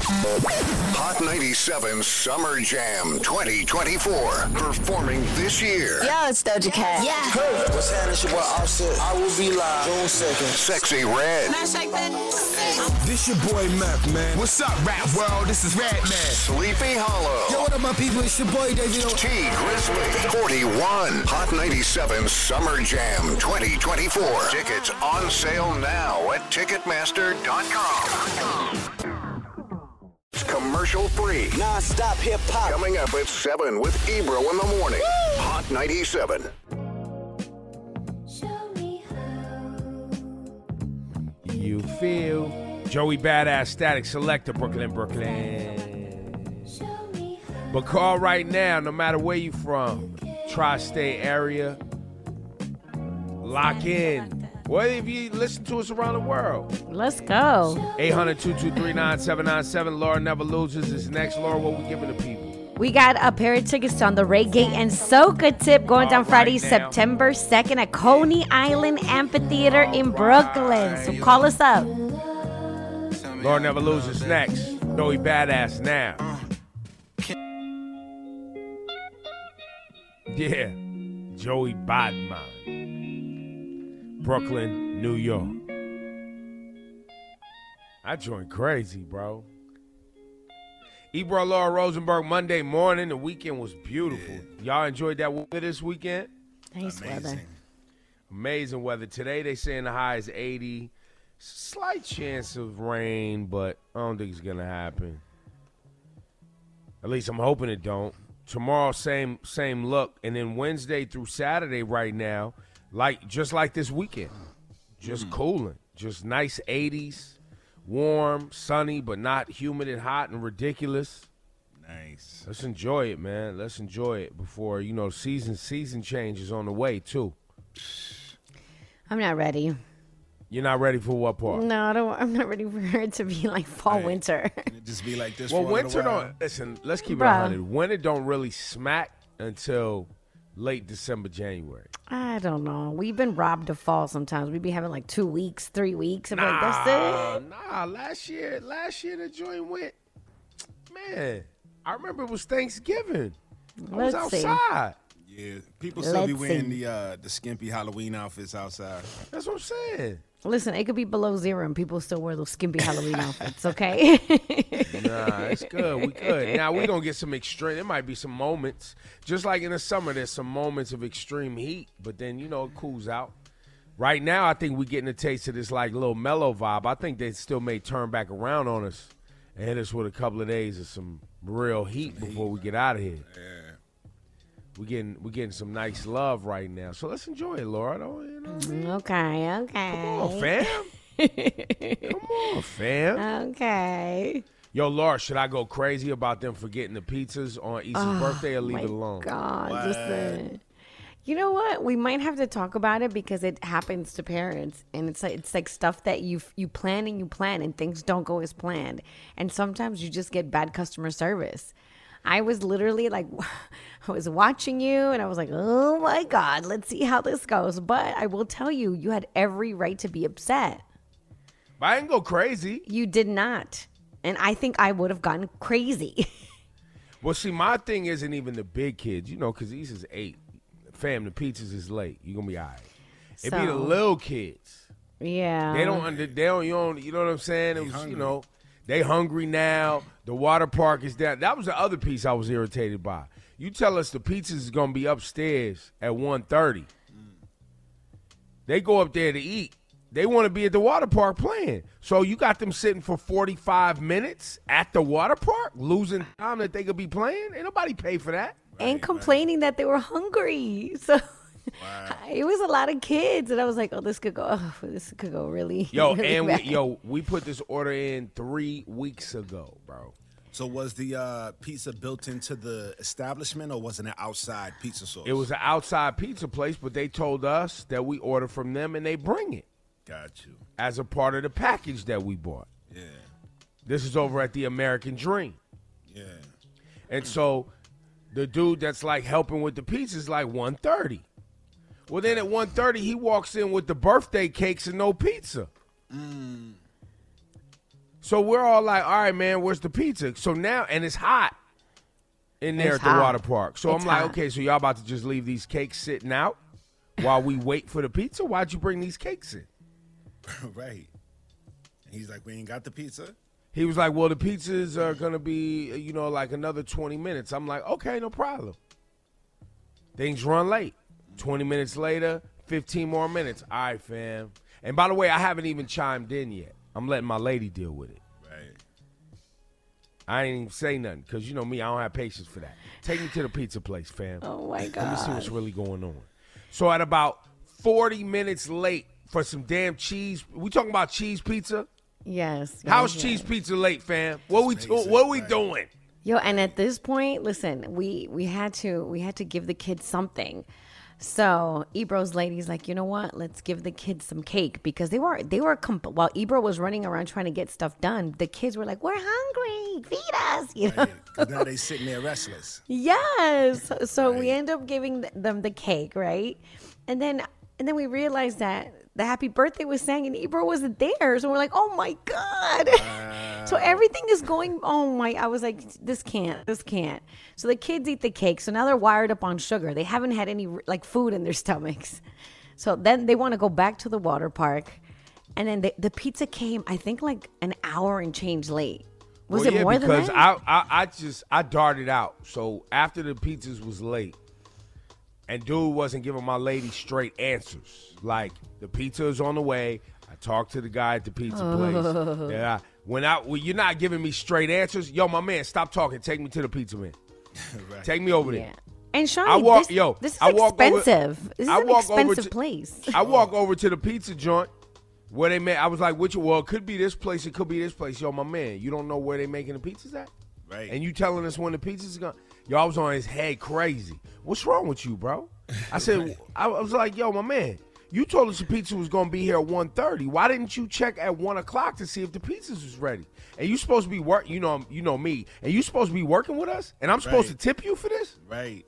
Hot 97 Summer Jam 2024. Performing this year. Yo, it's Doja Cat. Yeah. Hey, what's happening? It's your boy Offset. I will be live June 2nd. Sexy Red. This your boy Mac, man. What's up, rap world? This is Red Man. Sleepy Hollow. Yo, what up, my people? It's your boy David. T Grizzly. 41. Hot 97 Summer Jam 2024. Tickets on sale now at Ticketmaster.com. It's commercial free. Non-stop hip-hop. Coming up at 7 with Ebro in the morning. Woo! Hot 97. You feel Joey Badass Static Selector, Brooklyn. But call right now, no matter where you from, tri-state area, lock in. What if you listen to us around the world? Let's go. 800-223-9797. Laura Never Loses is next. Laura, what we giving the people? We got a pair of tickets on the Reggae and Soca tip going down Friday, now. September 2nd at Coney Island Amphitheater in Brooklyn. So call us up. Laura Never Loses next. Joey Badass now. Yeah, Joey Badman. Brooklyn, New York. I joined crazy, bro. Ebro, Laura Rosenberg, Monday morning. The weekend was beautiful. Y'all enjoyed that weather this weekend? Nice weather. Amazing weather. Today they saying the high is 80. Slight chance of rain, but I don't think it's going to happen. At least I'm hoping it don't. Tomorrow, same look. And then Wednesday through Saturday right now, just like this weekend, just cooling. Just nice 80s, warm, sunny, but not humid and hot and ridiculous. Nice. Let's enjoy it, man. Let's enjoy it before, season change is on the way, too. I'm not ready. You're not ready for what part? No, I'm not ready for it to be like fall, winter. It just be like this Well, for a winter little while. don't, listen, let's keep it Bruh. 100. Winter don't really smack until late December, January. I don't know. We've been robbed of fall sometimes. We be having like 2 weeks, 3 weeks. I'm like, that's it. Nah, last year the joint went, man, I remember it was Thanksgiving. I was Let's see. outside. Yeah, people still be Let's wearing see. the skimpy Halloween outfits outside. That's what I'm saying. Listen, it could be below zero and people still wear those skimpy Halloween outfits, okay? Nah, it's good. We good. Now, we're going to get some extreme. There might be some moments. Just like in the summer, there's some moments of extreme heat, but then, it cools out. Right now, I think we're getting a taste of this, like, little mellow vibe. I think they still may turn back around on us and hit us with a couple of days of some real heat before we get out of here. Yeah. We're getting some nice love right now. So let's enjoy it, Laura. Okay. Come on, fam. Come on, fam. Okay. Yo, Laura, should I go crazy about them forgetting the pizzas on Issa's birthday or leave it alone? God, What? listen. You know what? We might have to talk about it because it happens to parents, and it's like stuff that you plan and things don't go as planned, and sometimes you just get bad customer service. I was literally like, I was watching you, and I was like, oh my God, let's see how this goes. But I will tell you, you had every right to be upset. But I didn't go crazy. You did not, and I think I would have gone crazy. Well, see, my thing isn't even the big kids, because these is 8. Fam, the pizzas is late. You're going to be all right. It be the little kids. Yeah. They don't, you know what I'm saying? It was, they hungry now. The water park is down. That was the other piece I was irritated by. You tell us the pizzas is going to be upstairs at 1:30. They go up there to eat. They want to be at the water park playing. So you got them sitting for 45 minutes at the water park, losing time that they could be playing? Ain't nobody pay for that. And complaining that they were hungry. So it was a lot of kids. And I was like, this could go really, Yo, really and bad. we put this order in 3 weeks ago, bro. So was the pizza built into the establishment, or was it an outside pizza source? It was an outside pizza place, but they told us that we order from them and they bring it. Got you. As a part of the package that we bought. Yeah. This is over at the American Dream. Yeah. And so the dude that's like helping with the pizza is like 1:30. Well, then at 1:30, he walks in with the birthday cakes and no pizza. So we're all like, all right, man, where's the pizza? So now, and it's hot in there It's at the hot. water park. So It's I'm like, hot. okay, so y'all about to just leave these cakes sitting out while we wait for the pizza? Why'd you bring these cakes in? Right. And he's like, we ain't got the pizza. He was like, well, the pizzas are going to be, like another 20 minutes. I'm like, okay, no problem. Things run late. 20 minutes later, 15 more minutes. All right, fam. And by the way, I haven't even chimed in yet. I'm letting my lady deal with it. Right. I ain't even say nothing because you know me, I don't have patience for that. Take me to the pizza place, fam. Oh my Let me see God. what's really going on. So at about 40 minutes late for some damn cheese, we talking about cheese pizza? Yes. How's yes, cheese yes. pizza late, fam? What we amazing, what we right. doing? Yo, and at this point, listen, we had to give the kids something. So Ebro's lady's like, you know what? Let's give the kids some cake because while Ebro was running around trying to get stuff done, the kids were like, we're hungry, feed us, you know. Because now they sitting there restless. Yes. So we Right. end up giving them the cake, right? And then we realized that the happy birthday was sang and Ebro wasn't there. So we're like, oh my God. So everything is going, I was like, this can't. So the kids eat the cake. So now they're wired up on sugar. They haven't had any like food in their stomachs. So then they want to go back to the water park. And then the pizza came, I think like an hour and change late. Was it more than because that? I darted out. So after the pizzas was late, and dude wasn't giving my lady straight answers. Like the pizza is on the way. I talked to the guy at the pizza place. Yeah, you're not giving me straight answers. Yo, my man, stop talking. Take me to the pizza man. Right. Take me over there. Yeah. And I Shawnee, walk- this, yo, this is I walk over- expensive. This is I an walk over expensive to- place. I walk over to the pizza joint where they make. I was like, well, it could be this place. It could be this place. Yo, my man, you don't know where they making the pizzas at? Right. And you telling us when the pizza's going? Yo, I was on his head crazy. What's wrong with you, bro? I said, I was like, yo, my man, you told us the pizza was going to be here at 1:30. Why didn't you check at 1 o'clock to see if the pizzas was ready? And you supposed to be you know me, and you supposed to be working with us, and I'm supposed to Right. tip you for this? Right.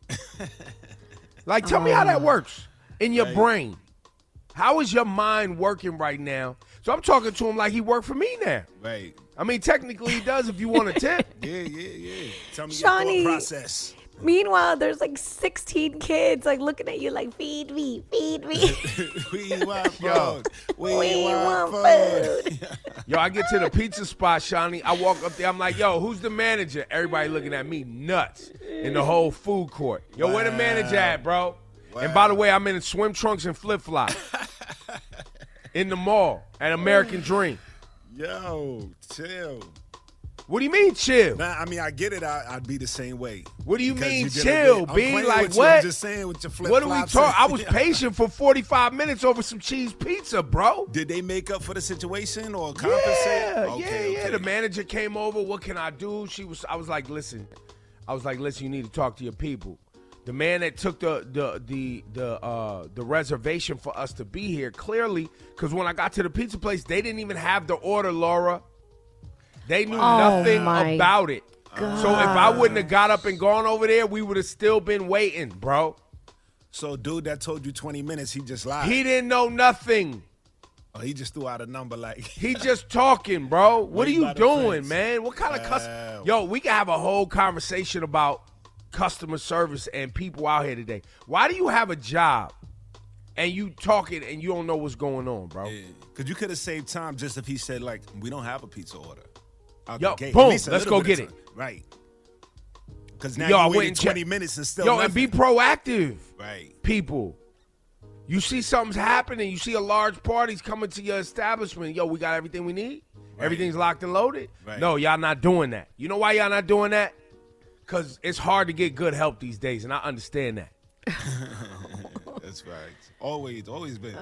Like, tell me how that works in your Right. brain. How is your mind working right now? So I'm talking to him like he worked for me now. Right. I mean, technically he does if you want to tip. Yeah. Tell me Shawnee. your thought process. Meanwhile, there's like 16 kids like looking at you like, feed me. We want Yo. food. We We want want food. food. Yo, I get to the pizza spot, Shawnee. I walk up there. I'm like, yo, who's the manager? Everybody looking at me nuts in the whole food court. Yo, where the manager at, bro? And by the way, I'm in swim trunks and flip-flops in the mall at American Dream. Yo, chill. What do you mean, chill? Nah, I mean, I get it. I'd be the same way. What do you Because mean, did a chill, bit- I'm B? playing Like with you. what? I'm just saying with your flip What do we flops. talk? I was patient for 45 minutes over some cheese pizza, bro. Did they make up for the situation or compensate? Yeah, Okay, yeah. okay. The manager came over. What can I do? I was like, listen. You need to talk to your people. The man that took the reservation for us to be here, clearly, because when I got to the pizza place, they didn't even have the order, Laura. They knew nothing my about it. So if I wouldn't have got up and gone over there, we would have still been waiting, bro. So, dude that told you 20 minutes, he just lied. He didn't know nothing. Oh, he just threw out a number like. He just talking, bro. What are Wait you by the doing, fence. man? What kind of Wow. Yo, we can have a whole conversation about customer service and people out here today. Why do you have a job and you talking and you don't know what's going on, bro? Because you could have saved time just if he said, like, we don't have a pizza order. Out Yo, the gate. boom, At least a let's little go bit get of time. Right. Because now Yo, I you went waited and 20 checked. minutes and still Yo, nothing. and be proactive, Right. people. You see something's happening. You see a large party's coming to your establishment. Yo, we got everything we need. Right. Everything's locked and loaded. Right. No, y'all not doing that. You know why y'all not doing that? Because it's hard to get good help these days, and I understand that. That's right. Always been.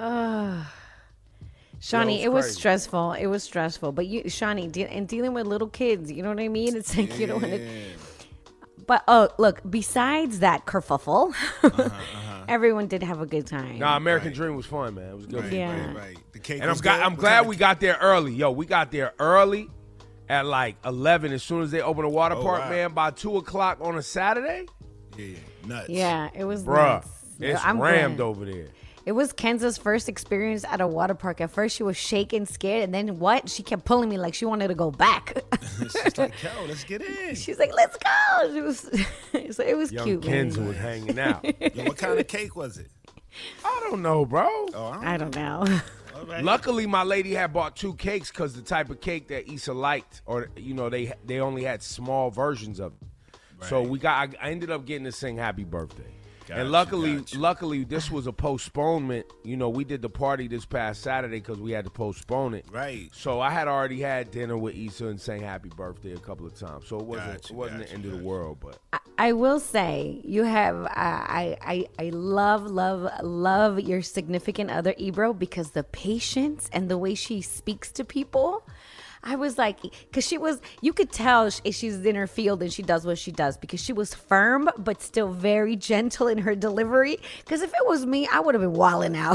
Shawnee, it's it was crazy. stressful. It was stressful. But Shawnee, and dealing with little kids, you know what I mean? It's like you don't want to. But look, besides that kerfuffle, everyone did have a good time. Nah, American Dream was fun, man. It was good. Right, Yeah. right. The cake And was I'm good? glad we got there early. Yo, we got there early at like 11 as soon as they opened the water Oh, park, wow. man. By 2 o'clock on a Saturday, Yeah, nuts. Yeah, it was bruh, nuts. it's I'm rammed glad. over there. It was Kenza's first experience at a water park. At first, she was shaking, scared, and then what? She kept pulling me like she wanted to go back. She's like, yo, let's get in. She's like, let's go. She was, so it was Young cute, Kenza man. was hanging out. Yo, what kind of cake was it? I don't know, bro. Oh, I don't know. all right. Luckily, my lady had bought 2 cakes because the type of cake that Issa liked, or they only had small versions of it. So I ended up getting to sing Happy Birthday. And luckily, this was a postponement. We did the party this past Saturday because we had to postpone it. Right. So I had already had dinner with Issa and sang Happy Birthday a couple of times. So it wasn't the end of the world. But I will say you have I love your significant other Ebro because the patience and the way she speaks to people. I was like, because you could tell she's in her field and she does what she does because she was firm but still very gentle in her delivery. Because if it was me, I would have been wilding out.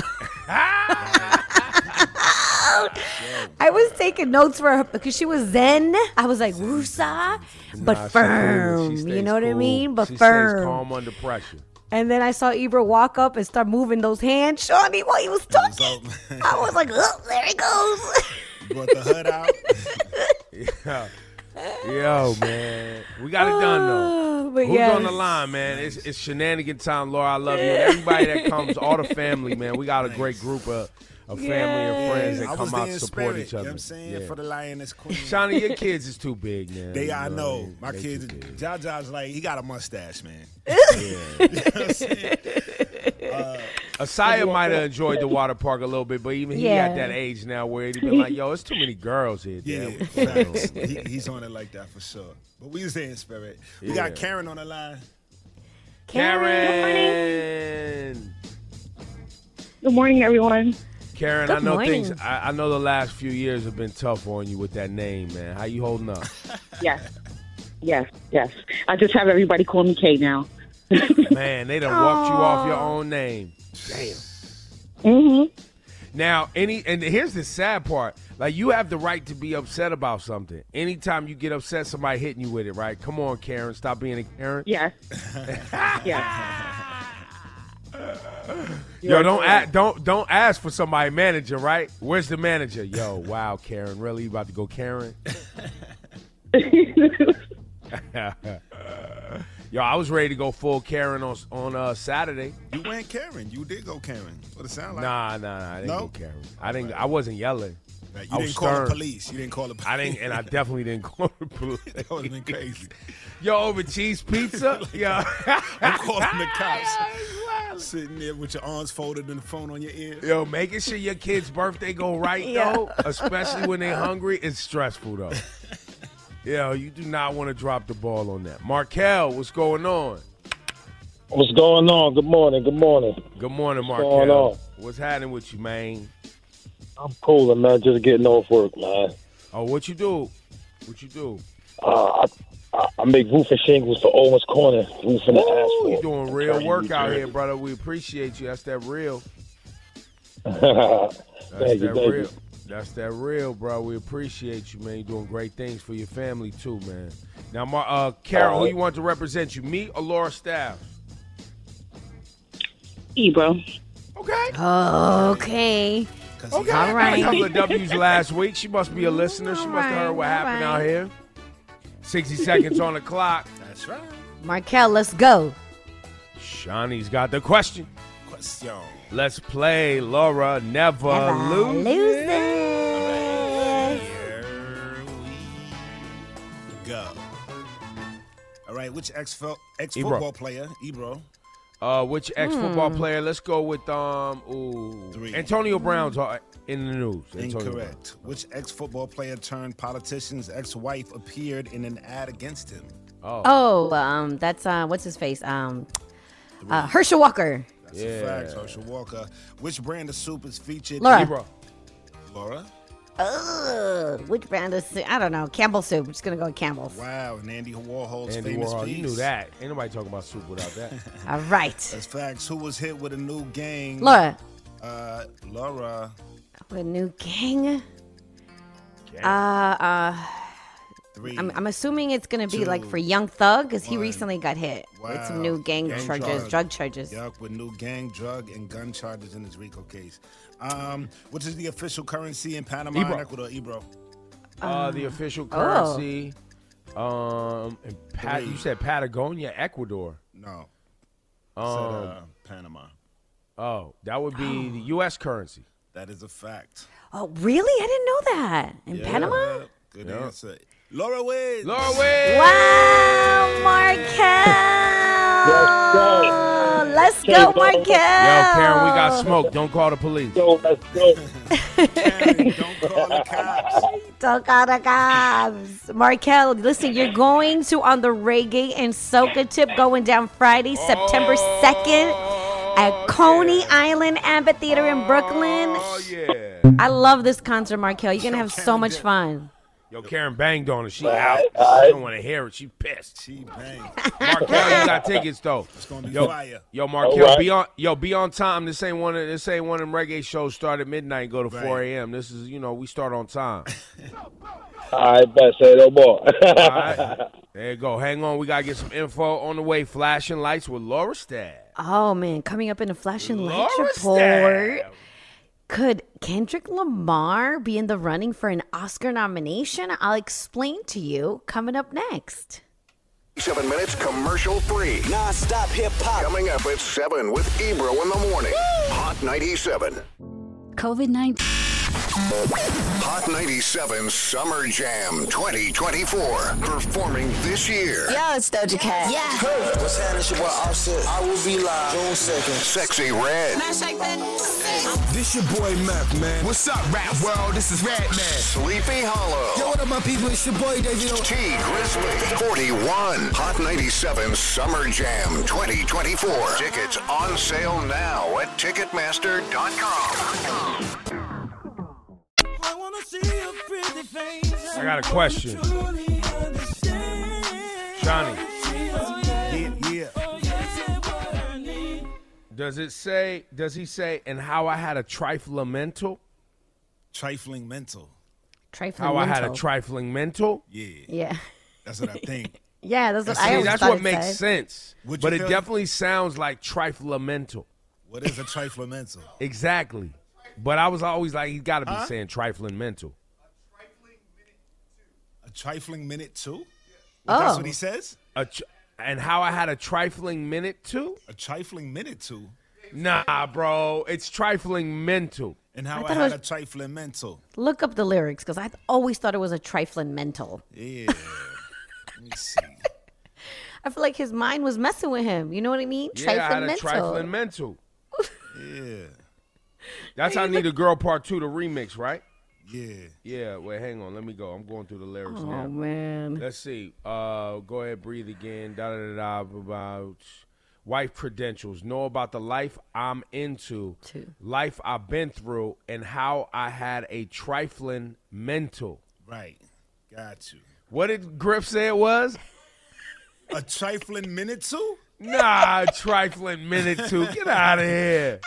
I was taking notes for her because she was zen. I was like, woosah, but Nah, firm. she stays You know what I cool. mean? But she firm. stays calm under pressure. And then I saw Ebro walk up and start moving those hands, Shawnee, while he was talking. So, I was like, oh, there he goes. brought the hood out. Yo, man. We got it done, though. But Who's yes. on the line, man? It's shenanigan time, Laura. I love you. And everybody that comes, all the family, man. We got a great group of family and friends that I was come out there in to support spirit, each other. You know what I'm saying? Yeah. For the Lioness Queen. Shawnee, your kids is too big, man. They, You I know. My they kids, too big. Jaja's like, he got a mustache, man. Asaya might have enjoyed the water park a little bit, but even he Yeah. at that age now where he'd been like, yo, it's too many girls here, Yeah, Dad. facts. He's on it like that for sure. But we was there in spirit. We Yeah. got Karen on the line. Karen! Good morning, everyone. Karen, Good I know morning. things. I know the last few years have been tough on you with that name, man. How you holding up? Yes. I just have everybody call me Kay now. Man, they done walked you off your own name. Damn. Mm-hmm. Now, and here's the sad part. Like, you have the right to be upset about something. Anytime you get upset, somebody hitting you with it, right? Come on, Karen. Stop being a Karen. Yes. Yes. Yo, don't ask for somebody manager, right? Where's the manager? Yo, wow, Karen. Really? You about to go Karen? Yo, I was ready to go full Karen on Saturday. You went Karen. You did go Karen. What it sound like? Nah, I didn't No? go Karen. I wasn't yelling. Like, I you was didn't call stern. the police. You didn't call the police. I didn't, and I definitely didn't call the police. That would have been crazy. Yo, over cheese pizza? Yo. I'm calling the cops. Sitting there with your arms folded and the phone on your ear. Yo, making sure your kid's birthday go right, though, especially when they're hungry, it's stressful, though. Yo, you do not want to drop the ball on that. Markel, what's going on? What's going on? Good morning. Good morning, going Markel. on? What's happening with you, man? I'm cooling, man. Just getting off work, man. Oh, what you do? What you do? I make roofing shingles for Owens Corner, roofing the asphalt. You doing real Attorney, work New out Jersey. here, brother. We appreciate you. That's that real. Thank That's you, that thank real. you. That's that real, bro. We appreciate you, man. You're doing great things for your family, too, man. Now, Carol, who you want to represent you, me or Laura Staff? Ebro. Okay. Okay. Okay. All right. A couple of W's last week. She must be a listener. She must have heard what All happened right. out here. 60 seconds on the clock. That's right. Markel, let's go. Shawnee's got the question. Question. Let's play Laura Never Lose. Losers. Here we go. All right, which ex-football player, Ebro, Which ex-football player? Let's go with Three. Antonio Brown's in the news. Antonio incorrect. Which ex-football player turned politician's ex-wife appeared in an ad against him? Brown. Oh, that's what's his face? Herschel Walker. That's a fact, Herschel Walker. Which brand of soup is featured Laura. in Ebro. Laura? Which brand of soup? I don't know. Campbell soup. I'm just gonna go with Campbell's. Wow, and Andy Warhol's Andy famous Warhol. piece. You knew that. Ain't nobody talking about soup without that. All right. That's facts. Who was hit with a new gang? Laura. Laura. With a new gang. 3. I'm assuming it's gonna be like 2, for Young Thug because he 1. recently got hit with some new gang charges, drug charges. Yup, with new gang, drug, and gun charges in his RICO case. Which is the official currency in Panama and Ecuador, Ebro? The official currency. You said Patagonia, Ecuador. No. Panama. Oh, that would be the U.S. currency. That is a fact. Oh, really? I didn't know that. In Panama? Good answer. Laura Wade. Wow, Markel. Let's go, Markel. Yo, Karen, we got smoke. Don't call the police. Yo, let's go. Karen, don't call the cops. Don't call the cops. Markel, listen, you're going to On the Reggae and Soca Tip going down Friday, September 2nd at Coney Island Amphitheater in Brooklyn. Oh, yeah. I love this concert, Markel. You're going to have so much fun. Yo, Karen banged on it. She out. She don't want to hear it. She pissed. She banged. Markel, you got tickets though. It's gonna be Yo, fire. yo, Markel, Right. be on time. This ain't one of them reggae shows start at midnight and go to 4 a.m. This is, we start on time. I bet say no more. All right. There you go. Hang on. We got to get some info on the way. Flashing Lights with Laura Stab. Oh, man. Coming up in a Flashing Lights Laura report. Stab. Could Kendrick Lamar be in the running for an Oscar nomination? I'll explain to you coming up next. 7 minutes commercial free. Non-stop hip-hop. Coming up at 7 with Ebro in the morning. Hot 97. COVID-19. Hot 97 Summer Jam 2024. Performing this year. Yo, it's Doja Cat. Yeah. What's happening? It's your boy Offset. I will be live June 2nd. Sexy Red. This your boy Mac, man. What's up, rap world? This is Red Man. Sleepy Hollow. Yo, what up, my people? It's your boy David. T Grizzly. 41. Hot 97 Summer Jam 2024. Tickets on sale now at Ticketmaster.com. I got a question. Johnny, Yeah. does he say, and how I had a trifling mental? Trifling mental. Trifling How I had a mental. trifling mental? Yeah. Yeah. That's what I think. Yeah, that's what I See, always that's thought what it makes said. sense. Would you But it feel- definitely sounds like trifling mental. What is a trifling mental? Exactly. But I was always like, he's got to be saying trifling mental. A trifling minute too? Oh. That's what he says? And how I had a trifling minute too? A trifling minute too? Nah, bro. It's trifling mental. And how I thought it had was- a trifling mental. Look up the lyrics because I always thought it was a trifling mental. Yeah. Let me see. I feel like his mind was messing with him. You know what I mean? Yeah, I had a mental. trifling mental. Yeah. That's how I Need a Girl Part 2, the remix, right? Yeah. Yeah, wait, hang on. Let me go. I'm going through the lyrics Oh now. man. Let's see. Go ahead, breathe again. Da-da-da-da, about wife credentials. Know about the life I'm into, life I've been through, and how I had a trifling mental. Right. Got you. What did Griff say it was? A trifling minute too? Nah, trifling minute two. Get out of here.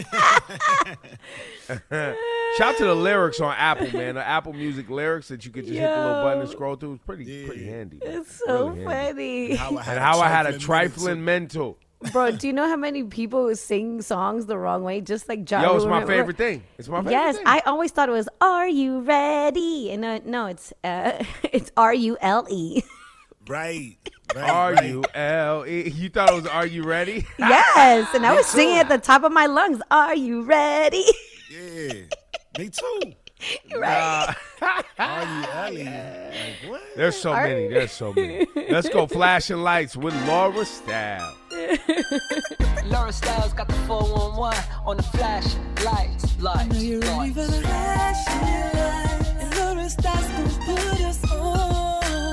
Shout to the lyrics on Apple, man. The Apple Music lyrics that you could just hit the little button and scroll through. It's pretty handy. It's so Really handy. funny. And how I had a trifling mental. Bro, do you know how many people sing songs the wrong way? Just like Ja Yo, it's Rule. my favorite thing. It's my favorite Yes, thing. I always thought it was "Are you ready?" And no, it's it's RULE. Right. R-U-L-E. You thought it was Are You Ready? Yes, and I was singing at the top of my lungs. Are you ready? Yeah. Me too. Right. Are you Ellie? Like, what? There's so many. There's so many. Let's go flashing lights with Laura Style. Laura Styles got the 411 on the flashing lights. Lights. Are you ready for the flashing lights? And Laura Styles gonna put us on.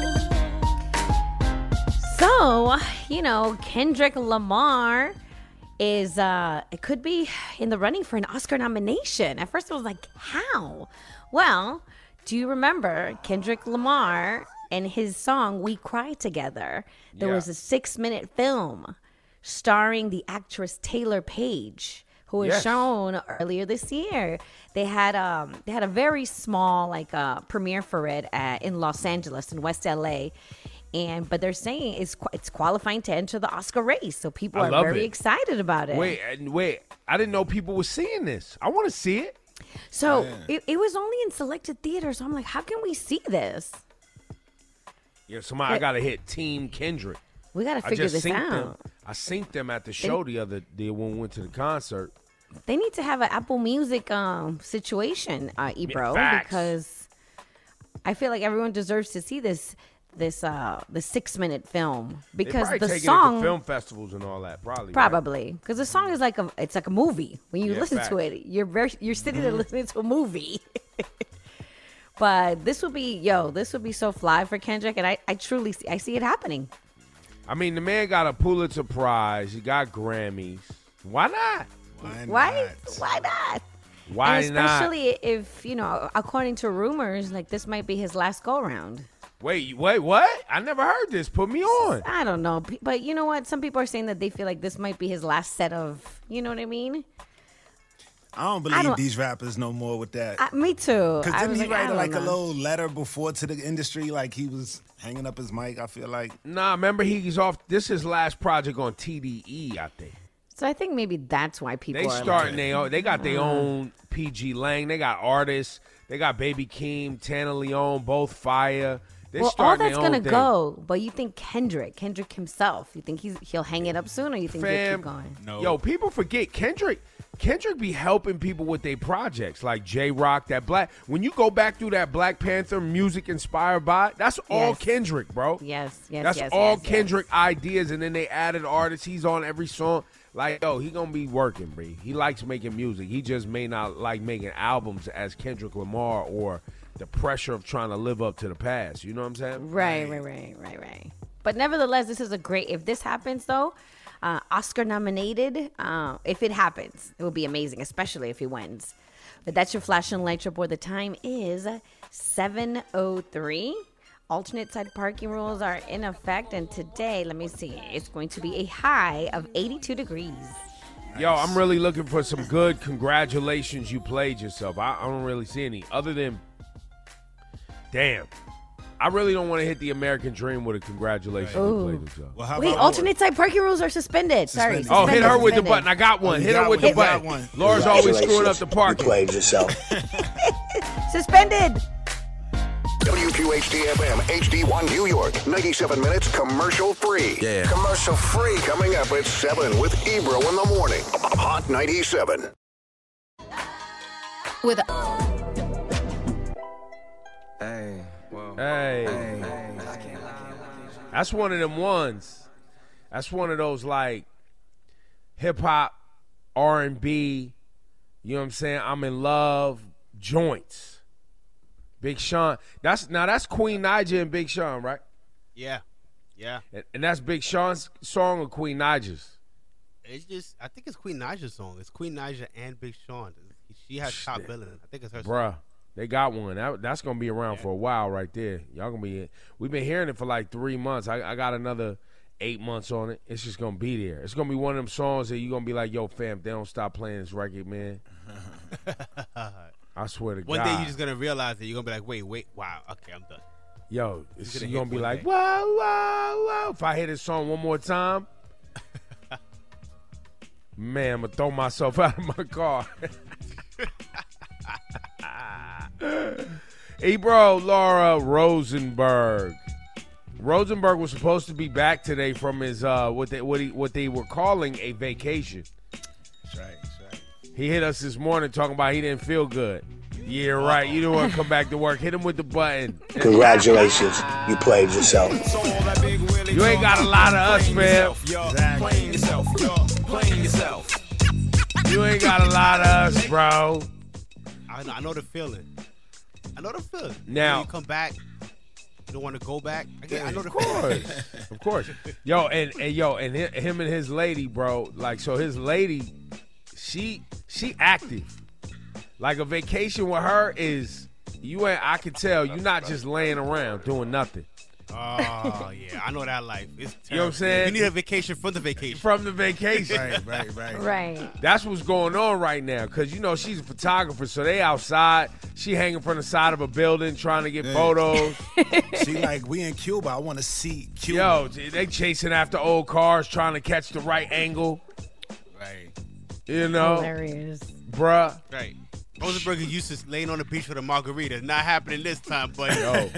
So, Kendrick Lamar is it could be in the running for an Oscar nomination. At first I was like, how? Well, do you remember Kendrick Lamar and his song We Cry Together? There was a 6-minute film starring the actress Taylor Page, who was shown earlier this year. They had a very small premiere for it in Los Angeles, in West LA. But they're saying it's qualifying to enter the Oscar race, so people are very excited about it. Wait! I didn't know people were seeing this. I want to see it. So it was only in selected theaters. So I'm like, how can we see this? Yeah, I gotta hit Team Kendrick. We gotta figure this out. I synced them at the show the other day when we went to the concert. They need to have an Apple Music situation, Ebro, because I feel like everyone deserves to see the 6-minute film, because the song it to film festivals and all that probably because the song is like a movie. When you listen to it, you're sitting there listening to a movie. But this would be so fly for Kendrick, and I truly see it happening. I mean, the man got a Pulitzer Prize, he got Grammys. Why not? Why not? Why and especially if according to rumors, like this might be his last go round. Wait, what? I never heard this. Put me on. I don't know. But you know what? Some people are saying that they feel like this might be his last set of, you know what I mean? I don't believe these rappers no more with that. Me too. Because didn't he write a little letter before to the industry, like he was hanging up his mic, I feel like? Nah, remember he's off. This is his last project on TDE, I think. So I think maybe that's why people are starting they got their own PG Lang. They got artists. They got Baby Keem, Tana Leon, both fire. All that's gonna go, but you think Kendrick himself? You think he'll hang it up soon, or you think he'll keep going? No. Yo, people forget Kendrick be helping people with their projects, like J-Rock, that Black. When you go back through that Black Panther music inspired by, that's all Kendrick, bro. Yes. That's all Kendrick ideas, and then they added artists. He's on every song. Like, yo, he gonna be working, bro. He likes making music. He just may not like making albums as Kendrick Lamar or the pressure of trying to live up to the past. You know what I'm saying? Right. But nevertheless, this is if this happens, though, Oscar nominated, if it happens, it will be amazing, especially if he wins. But that's your Flash and Light report. The time is 7:03. Alternate side parking rules are in effect, and today, let me see, it's going to be a high of 82 degrees. Nice. Yo, I'm really looking for some good congratulations you played yourself. I don't really see any other than, damn, I really don't want to hit the American Dream with a congratulations you played yourself. Well, wait, alternate side parking rules are suspended. Sorry. Oh, hit her with the button. I got one. Hit her with the button. Laura's always screwing up the parking. You played yourself. Suspended. WQHD-FM HD1 New York, 97 minutes commercial free. Yeah. Commercial free coming up at 7 with Ebro in the morning. Hot 97. With Hey. That's one of them ones. That's one of those like hip-hop, R&B, you know what I'm saying, I'm in love joints. Big Sean. That's Queen Naija and Big Sean, right? Yeah. And that's Big Sean's song or Queen Naija's? I think it's Queen Naija's song. It's Queen Naija and Big Sean. She has top billing. I think it's her Bruh, song. they got one. That's going to be around for a while right there. Y'all going to be, we've been hearing it for like 3 months. I got another 8 months on it. It's just going to be there. It's going to be one of them songs that you're going to be like, yo, fam, they don't stop playing this record, man. I swear to God. One day you're just going to realize that you're going to be like, wait, wow, okay, I'm done. Yo, you're going to be like, whoa. If I hear this song one more time, man, I'm going to throw myself out of my car. Ebro Laura Rosenberg. Rosenberg was supposed to be back today from his what they were calling a vacation. That's right. He hit us this morning talking about he didn't feel good. Yeah, right. You don't want to come back to work. Hit him with the button. Congratulations. You played yourself. You ain't got a lot of us, man. You ain't got a lot of us, bro. I know the feeling. Now when you come back, you don't want to go back. I know the feeling. Of course. Yo, and him and his lady, bro. Like, so his lady, she active. Like a vacation with her is I can tell you're not just laying around doing nothing. Oh, yeah. I know that life. It's terrible. You know what I'm saying? You need a vacation from the vacation. From the vacation. Right. That's what's going on right now because, you know, she's a photographer, so they outside. She hanging from the side of a building trying to get photos. She like, we in Cuba. I want to see Cuba. Yo, they chasing after old cars trying to catch the right angle. Right. You know? Hilarious. Bruh. Right. Rosenberg is used to laying on the beach with a margarita. Not happening this time, buddy. No.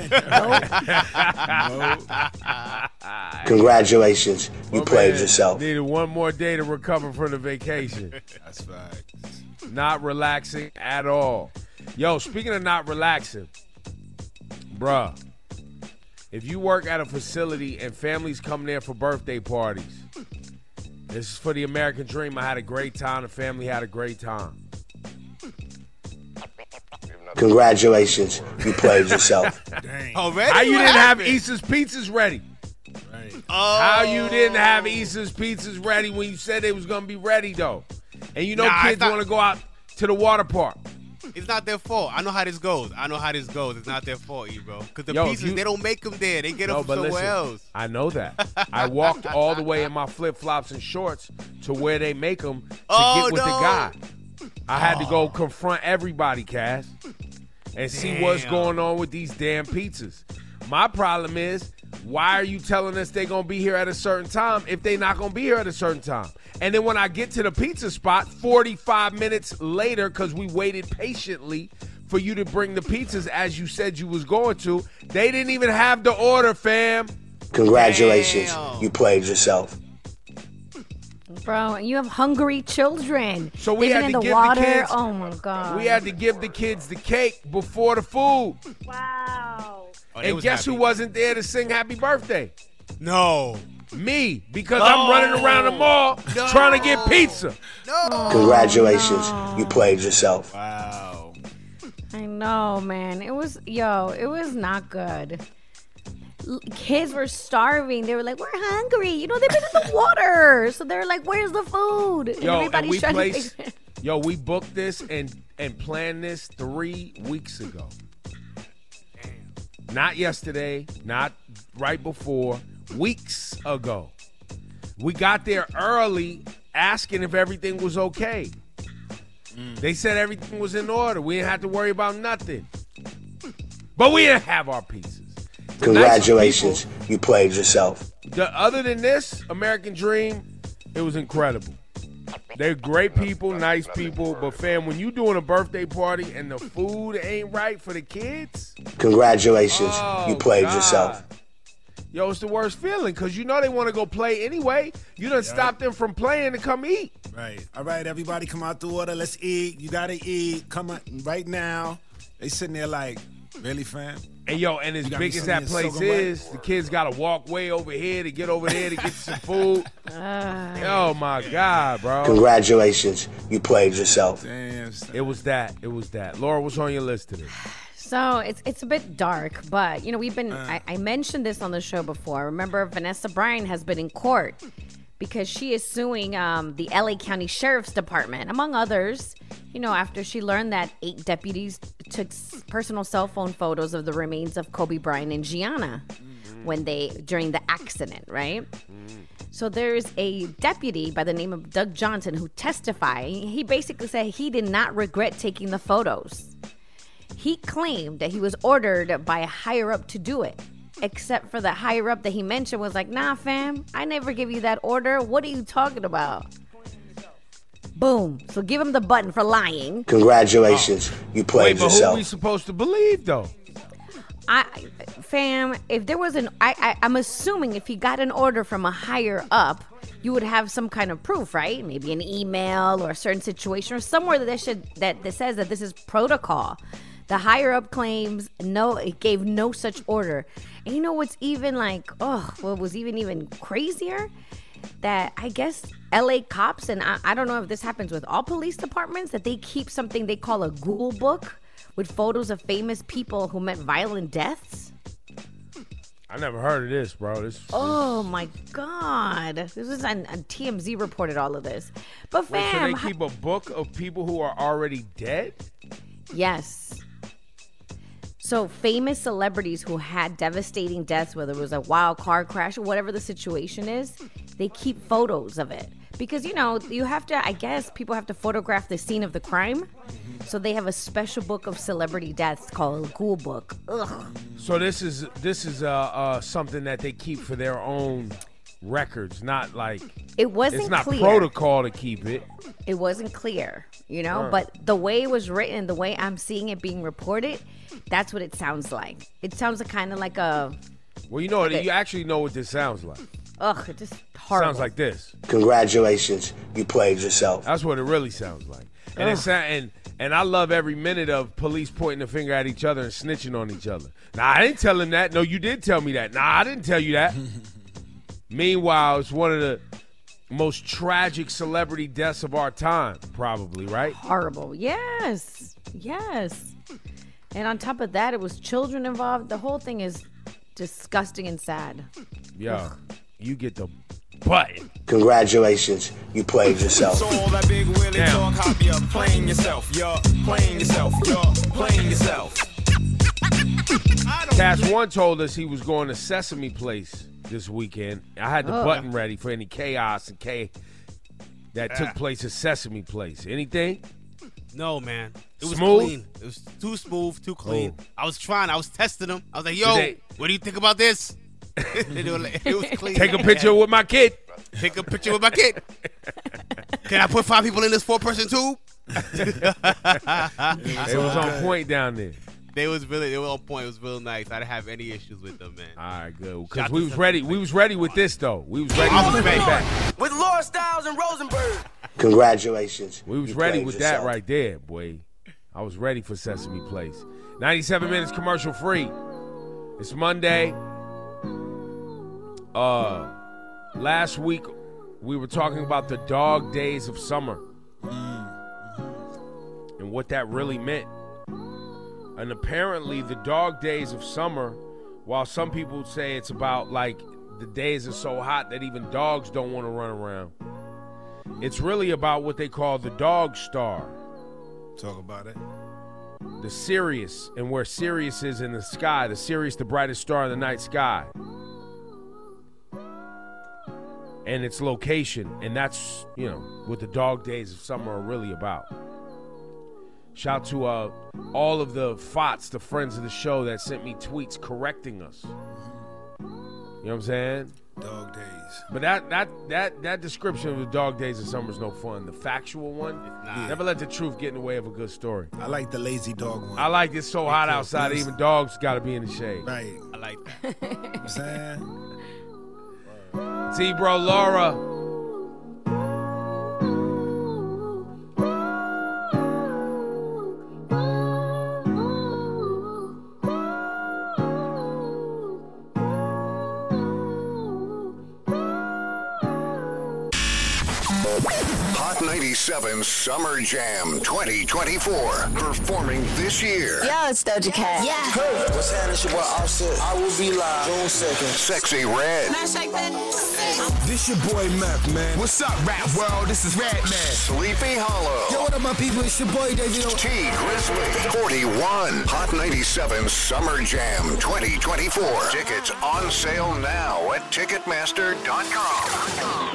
Congratulations. You played yourself. Needed one more day to recover from the vacation. That's right. Not relaxing at all. Yo, speaking of not relaxing, bruh, if you work at a facility and families come there for birthday parties, this is for the American dream. I had a great time. The family had a great time. Congratulations. You played yourself. Dang. Already? How you What didn't happened? have Issa's Pizzas ready? Right. Oh. How you didn't have Issa's Pizzas ready when you said they was going to be ready, though? And you know kids want to go out to the water park. It's not their fault. I know how this goes. It's not their fault, bro. Because the Yo, pieces, they don't make them there. They get them from but somewhere listen, else. I know that. I walked all the way in my flip-flops and shorts to where they make them to get with the guy. I had to go confront everybody, Cass, and see what's going on with these damn pizzas. My problem is, why are you telling us they're going to be here at a certain time if they're not going to be here at a certain time? And then when I get to the pizza spot 45 minutes later, because we waited patiently for you to bring the pizzas as you said you was going to, they didn't even have the order, fam. Congratulations. You played yourself. Bro, you have hungry children. So we They've had been to in the give water. the kids. Oh my God. We had to give the kids the cake before the food. Wow. And guess who wasn't there to sing happy birthday? No. Me, because I'm running around the mall trying to get pizza. Congratulations. You played yourself. Wow. I know, man. It was not good. Kids were starving. They were like, we're hungry. You know, they've been in the water. So they're like, where's the food? And everybody's trying to figure it out. Yo, we booked this and planned this 3 weeks ago. Not yesterday, not right before, weeks ago. We got there early asking if everything was okay. They said everything was in order. We didn't have to worry about nothing. But we didn't have our pieces. Congratulations. You played yourself. Other than this, American Dream, it was incredible. They're great people, nice people, but fam, when you doing a birthday party and the food ain't right for the kids, congratulations, you played yourself. Yo, it's the worst feeling because you know they want to go play anyway. You done stop them from playing to come eat. Right. All right, everybody come out the order. Let's eat. You got to eat. Come on right now. They sitting there like, really, fam? And yo, and as big as that place is, the kids got to walk way over here to get over there to get some food. Oh, my God, bro. Congratulations. You played yourself. Damn. It was that. It was that. Laura, what's on your list today? So it's a bit dark, but, you know, we've been, I mentioned this on the show before. Remember, Vanessa Bryan has been in court because she is suing the LA County Sheriff's Department, among others, you know, after she learned that 8 deputies took personal cell phone photos of the remains of Kobe Bryant and Gianna during the accident, right? So there's a deputy by the name of Doug Johnson who testified. He basically said he did not regret taking the photos. He claimed that he was ordered by a higher up to do it, except for the higher up that he mentioned was like, nah, fam, I never give you that order. What are you talking about? Boom. So give him the button for lying. Congratulations. You played yourself. Who are we supposed to believe, though? Fam, if there was I'm assuming if he got an order from a higher up, you would have some kind of proof, right? Maybe an email or a certain situation or somewhere that says that this is protocol. The higher up claims it gave no such order. And you know what's even what was even crazier? That I guess LA cops, and I don't know if this happens with all police departments, that they keep something they call a Google book with photos of famous people who met violent deaths. I never heard of this, bro. Oh my God. This was on TMZ reported all of this. But fam. So they keep a book of people who are already dead? Yes. So famous celebrities who had devastating deaths, whether it was a wild car crash or whatever the situation is, they keep photos of it. Because, you have to, I guess, people have to photograph the scene of the crime. So they have a special book of celebrity deaths called Ghoul Book. Ugh. So this is something that they keep for their own records, not like it wasn't. It's not clear. protocol to keep it. It wasn't clear, But the way it was written, the way I'm seeing it being reported, that's what it sounds like. It sounds kind of like a. Well, you actually know what this sounds like. Ugh, it just horrible. Sounds like this. Congratulations, you played yourself. That's what it really sounds like. And and I love every minute of police pointing the finger at each other and snitching on each other. Nah, I didn't tell him that. No, you did tell me that. Nah, I didn't tell you that. Meanwhile, it's one of the most tragic celebrity deaths of our time, probably, right? Horrible. Yes. And on top of that, it was children involved. The whole thing is disgusting and sad. Yeah. You get the button. Congratulations, you played yourself. So all that big Willie talk, hop, you're playing yourself. You're playing yourself. You're playing yourself. Cash One told us he was going to Sesame Place this weekend. I had the button ready for any chaos and that took place at Sesame Place. Anything? No, man. It was smooth? clean. It was too smooth, too clean. I was testing them. I was like, yo, what do you think about this? It was clean. Take a picture with my kid. Take a picture with my kid. Can I put 5 people in this 4-person tube? It was on point down there. They were on point. It was real nice. I didn't have any issues with them, man. All right, good. Because we was ready. We was ready with this though. We was ready with back. With Laura Styles and Rosenberg. Congratulations. We was ready with that right there, boy. I was ready for Sesame Place. 97 minutes commercial free. It's Monday. Last week we were talking about the dog days of summer and what that really meant. And apparently the dog days of summer, while some people say it's about like the days are so hot that even dogs don't want to run around, it's really about what they call the dog star. Talk about it. The Sirius, and where Sirius is in the sky. The Sirius, the brightest star in the night sky. And its location. And that's, what the dog days of summer are really about. Shout to all of the FOTs, the friends of the show that sent me tweets correcting us. You know what I'm saying? Dog days. But that description of the dog days of summer is no fun. The factual one, never let the truth get in the way of a good story. I like the lazy dog one. I like it's so hot outside, even dogs got to be in the shade. Right. I like that. You know what I'm saying? T-Bro Laura. Hot 97 Summer Jam 2024. Performing this year. Yo, it's Doja Cat. Yeah. Hey, what's happening? It's your boy Offset. I will be live June 2nd. Sexy Red. Can I shake that? This your boy Mac, man. What's up, rap world? This is Red Man. Sleepy Hollow. Yo, what up, my people? It's your boy David. T Grizzly. 41. Hot 97 Summer Jam 2024. Tickets on sale now at Ticketmaster.com.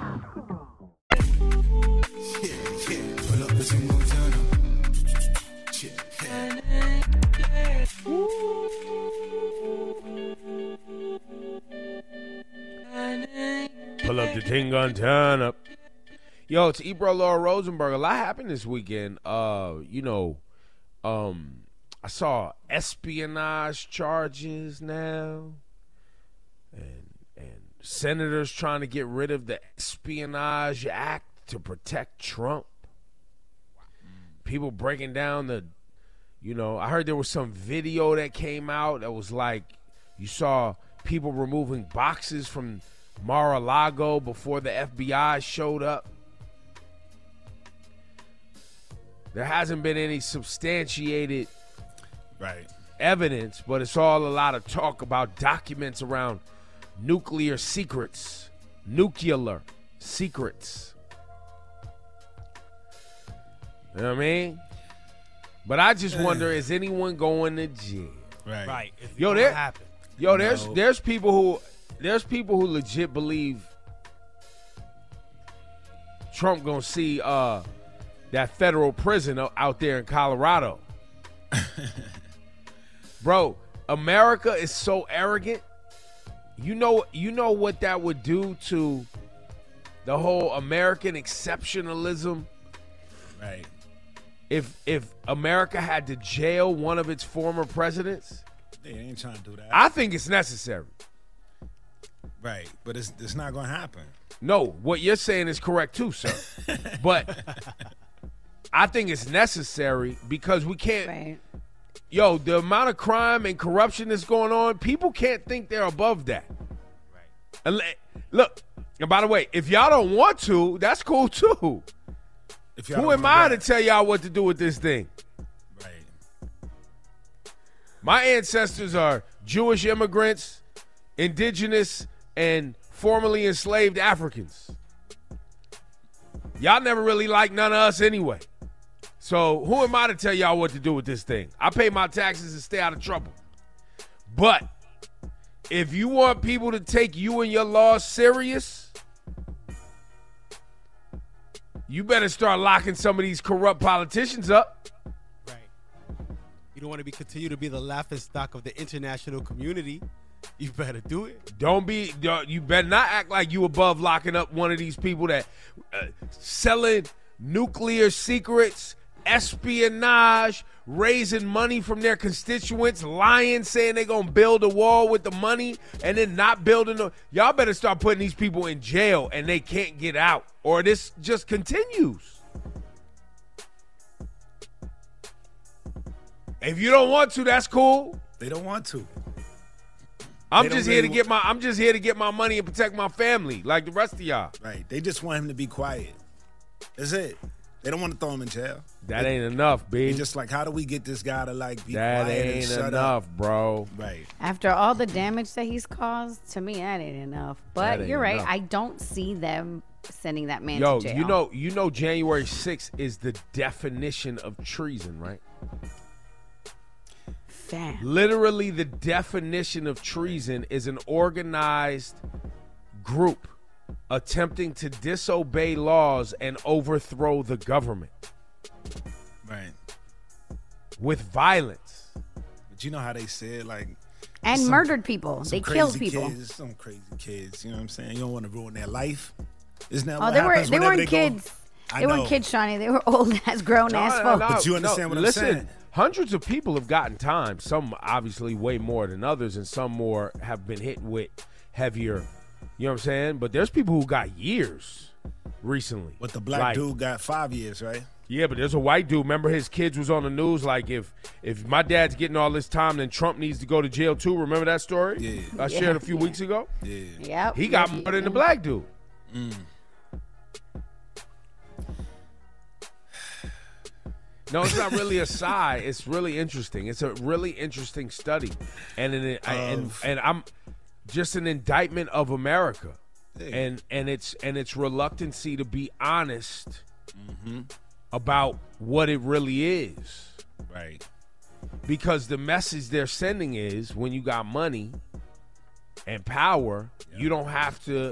Pull up the ting gun, turn up. Yo, it's Ebro Laura Rosenberg. A lot happened this weekend. I saw espionage charges now, and senators trying to get rid of the Espionage Act to protect Trump. People breaking down I heard there was some video that came out that was like, you saw people removing boxes from Mar-a-Lago before the FBI showed up. There hasn't been any substantiated evidence, but it's all a lot of talk about documents around nuclear secrets. Nuclear secrets. You know what I mean? But I just wonder, is anyone going to jail? Right. Yo, there's people who legit believe Trump gonna see that federal prison out there in Colorado. Bro, America is so arrogant. You know what that would do to the whole American exceptionalism? Right. If America had to jail one of its former presidents? They ain't trying to do that. I think it's necessary. Right, but it's not going to happen. No, what you're saying is correct too, sir. But I think it's necessary because we can't. Right. Yo, the amount of crime and corruption that's going on, people can't think they're above that. Right. Look, and by the way, if y'all don't want to, that's cool too. Who am I to tell y'all what to do with this thing? Right. My ancestors are Jewish immigrants, indigenous, and formerly enslaved Africans. Y'all never really liked none of us anyway. So who am I to tell y'all what to do with this thing? I pay my taxes and stay out of trouble. But if you want people to take you and your laws serious, you better start locking some of these corrupt politicians up. Right. You don't want to continue to be the laughingstock of the international community. You better do it. You better not act like you above locking up one of these people that selling nuclear secrets, espionage, raising money from their constituents, lying, saying they're going to build a wall with the money and then not building. Y'all better start putting these people in jail and they can't get out or this just continues. If you don't want to, that's cool. They don't want to. I'm just here to get my money and protect my family like the rest of y'all. Right. They just want him to be quiet. That's it. They don't want to throw him in jail. That ain't enough, B. Just like, how do we get this guy to be that quiet and shut up? That ain't enough, bro. Right. After all the damage that he's caused, to me, that ain't enough. But you're right. I don't see them sending that man to jail. You know January 6th is the definition of treason, right? Literally, the definition of treason is an organized group attempting to disobey laws and overthrow the government. Right. With violence. But you know how they said, and murdered people. They killed people. Some crazy kids. You know what I'm saying? You don't want to ruin their life. Isn't that what happens? They weren't kids. They weren't kids, Shawnee. They were old ass, grown ass folks. But you understand what I'm saying? Hundreds of people have gotten time. Some obviously way more than others, and some more have been hit with heavier. You know what I'm saying? But there's people who got years recently. But the black dude got 5 years, right? Yeah, but there's a white dude. Remember his kids was on the news like, if my dad's getting all this time, then Trump needs to go to jail too. Remember that story? Yeah. I shared a few weeks ago? Yeah. Yep. He got more than the black dude. Mm. No, it's not really a sigh. It's really interesting. It's a really interesting study, and I'm just an indictment of America, and its reluctancy to be honest about what it really is. Right. Because the message they're sending is, when you got money and power, you don't have to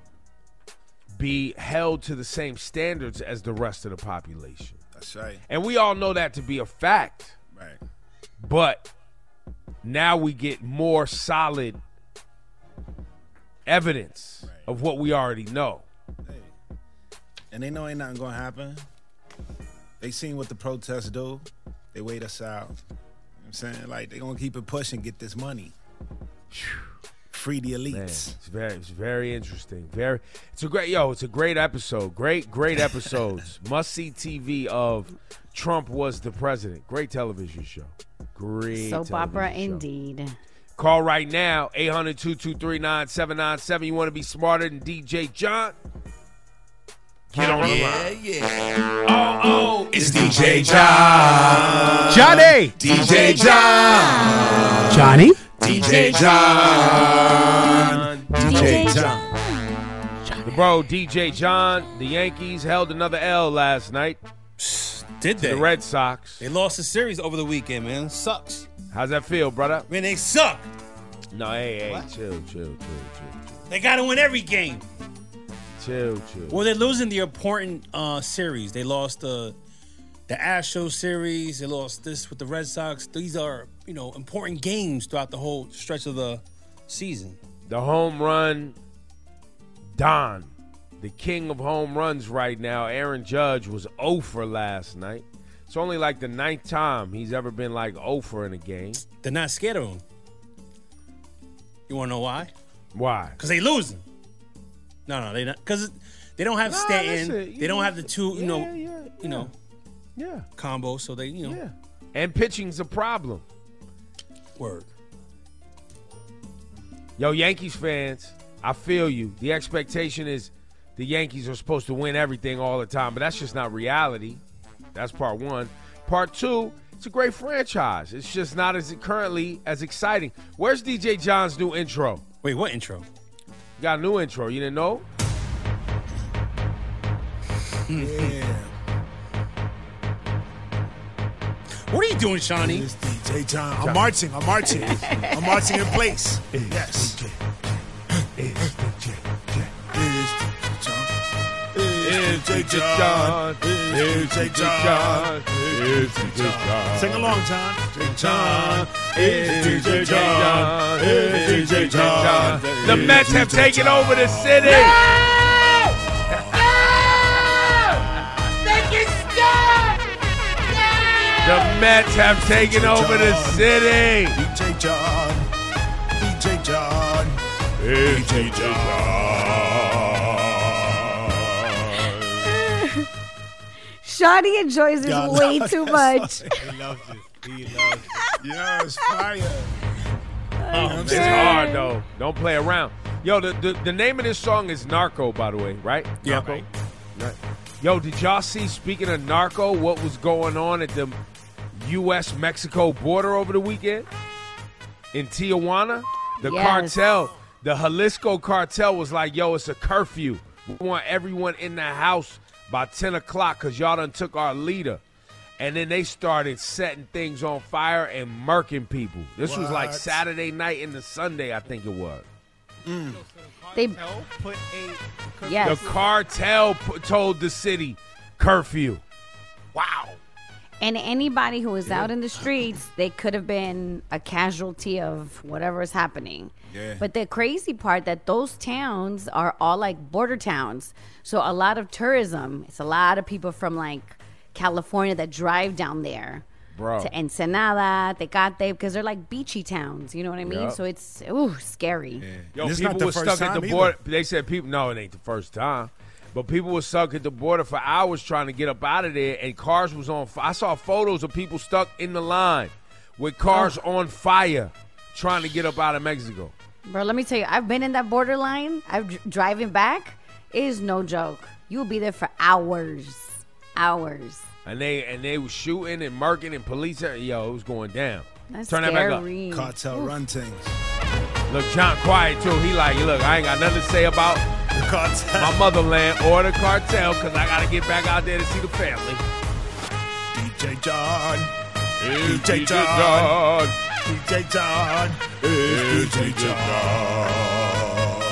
be held to the same standards as the rest of the population. That's right. And we all know that to be a fact. Right. But now we get more solid evidence of what we already know. Hey. And they know ain't nothing going to happen. They seen what the protests do. They wait us out. You know what I'm saying? Like, they going to keep it pushing, get this money. Free the elites. Man, it's very interesting. It's a great episode. Great episodes. Must see TV of Trump Was the President. Great television show. Great soap opera indeed. Call right now, 800-223-9797. You want to be smarter than DJ John? Get on the line. Yeah. Oh, it's DJ John. Johnny. DJ John. Johnny. DJ John. DJ John. The bro, DJ John. The Yankees held another L last night. Did they? The Red Sox. They lost the series over the weekend, man. Sucks. How's that feel, brother? Man, they suck. No, hey, chill. They got to win every game. Chill. Well, they're losing the important series. They lost the Astros series. They lost this with the Red Sox. These are, important games throughout the whole stretch of the season. The home run Don, the king of home runs right now, Aaron Judge, was 0 for last night. It's only like the 9th time he's ever been like 0 for in a game. They're not scared of him. You want to know why? Why? Because they losing. No, they not. Because they don't have Stanton. They don't have the two, combo. So they, Yeah. And pitching's a problem. Word. Yo, Yankees fans, I feel you. The expectation is the Yankees are supposed to win everything all the time, but that's just not reality. That's part one. Part two, it's a great franchise. It's just not currently as exciting. Where's DJ John's new intro? Wait, what intro? Got a new intro. You didn't know? Yeah. What are you doing, Shawnee? It's DJ John. I'm marching. I'm marching in place. Yes. It's DJ John. It's DJ John. Sing along, John. John. It's DJ John. It's DJ John. The Mets have taken over the city. The Mets have taken over the city. DJ John. DJ John. DJ John. Shawty enjoys this way too much. He loves it. Yeah, it's fire. It's hard, though. Don't play around. Yo, the name of this song is Narco, by the way, right? Yeah. Narco. Right. Yo, did y'all see, speaking of Narco, what was going on at the U.S.-Mexico border over the weekend? In Tijuana? The cartel, the Jalisco cartel was like, yo, it's a curfew. We want everyone in the house by 10 o'clock because y'all done took our leader. And then they started setting things on fire and murking people. This was like Saturday night into Sunday, I think it was. They put a The cartel told the city curfew. Wow. And anybody who was out in the streets, they could have been a casualty of whatever is happening. Yeah. But the crazy part that those towns are all like border towns. So a lot of tourism. It's a lot of people from like California that drive down there. Bro. To Ensenada, Tecate, because they're like beachy towns. You know what I mean? Yep. So it's scary. Yo, And it's people not the were first stuck at time the either. border. They said people, no, it ain't the first time. But people were stuck at the border for hours trying to get up out of there, and cars was on fire. I saw photos of people stuck in the line with cars on fire trying to get up out of Mexico. Bro, let me tell you, I've been in that borderline. Driving back is no joke. You'll be there for hours. And they were shooting and murking and police. Yo, it was going down. That's Turn scary. that back up. Cartel run things. Look, John quiet too. He like, look, I ain't got nothing to say about The cartel. my motherland or the cartel because I got to get back out there to see the family. DJ John. It's DJ John. DJ John. It's DJ John.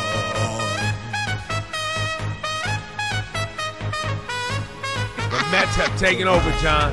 The Mets have taken over, John.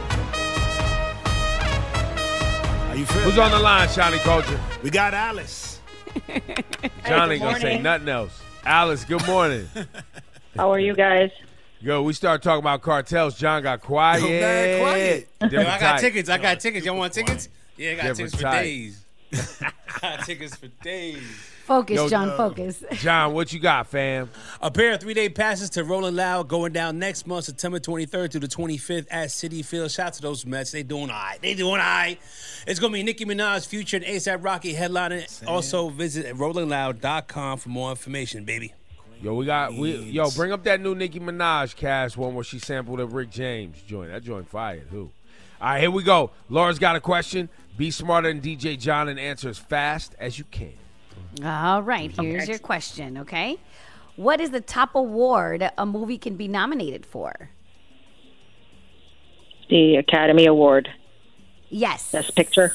How you feel? Who's on the line, Shawnee Culture? We got Alice. John ain't going to say nothing else. Alice, good morning. How are you guys? Yo, we started talking about cartels. John got quiet. Yo, man, quiet. Yo, Different I got type. tickets. Y'all want tickets? Yeah, I got Different tickets for type. days. I got tickets for days. Focus, Yo, John, focus. John, what you got, fam? A pair of 3-day passes to Rolling Loud going down next month, September 23rd through the 25th at Citi Field. Shout out to those Mets. They doing all right. It's going to be Nicki Minaj, Future, and A$AP Rocky headlining. Also visit rollingloud.com for more information, baby. Yo, bring up that new Nicki Minaj cast one where she sampled a Rick James joint. That joint fired. Who? All right, here we go. Laura's got a question. Be smarter than DJ John and answer as fast as you can. All right, here's your question, okay? What is the top award a movie can be nominated for? The Academy Award. Yes. Best Picture.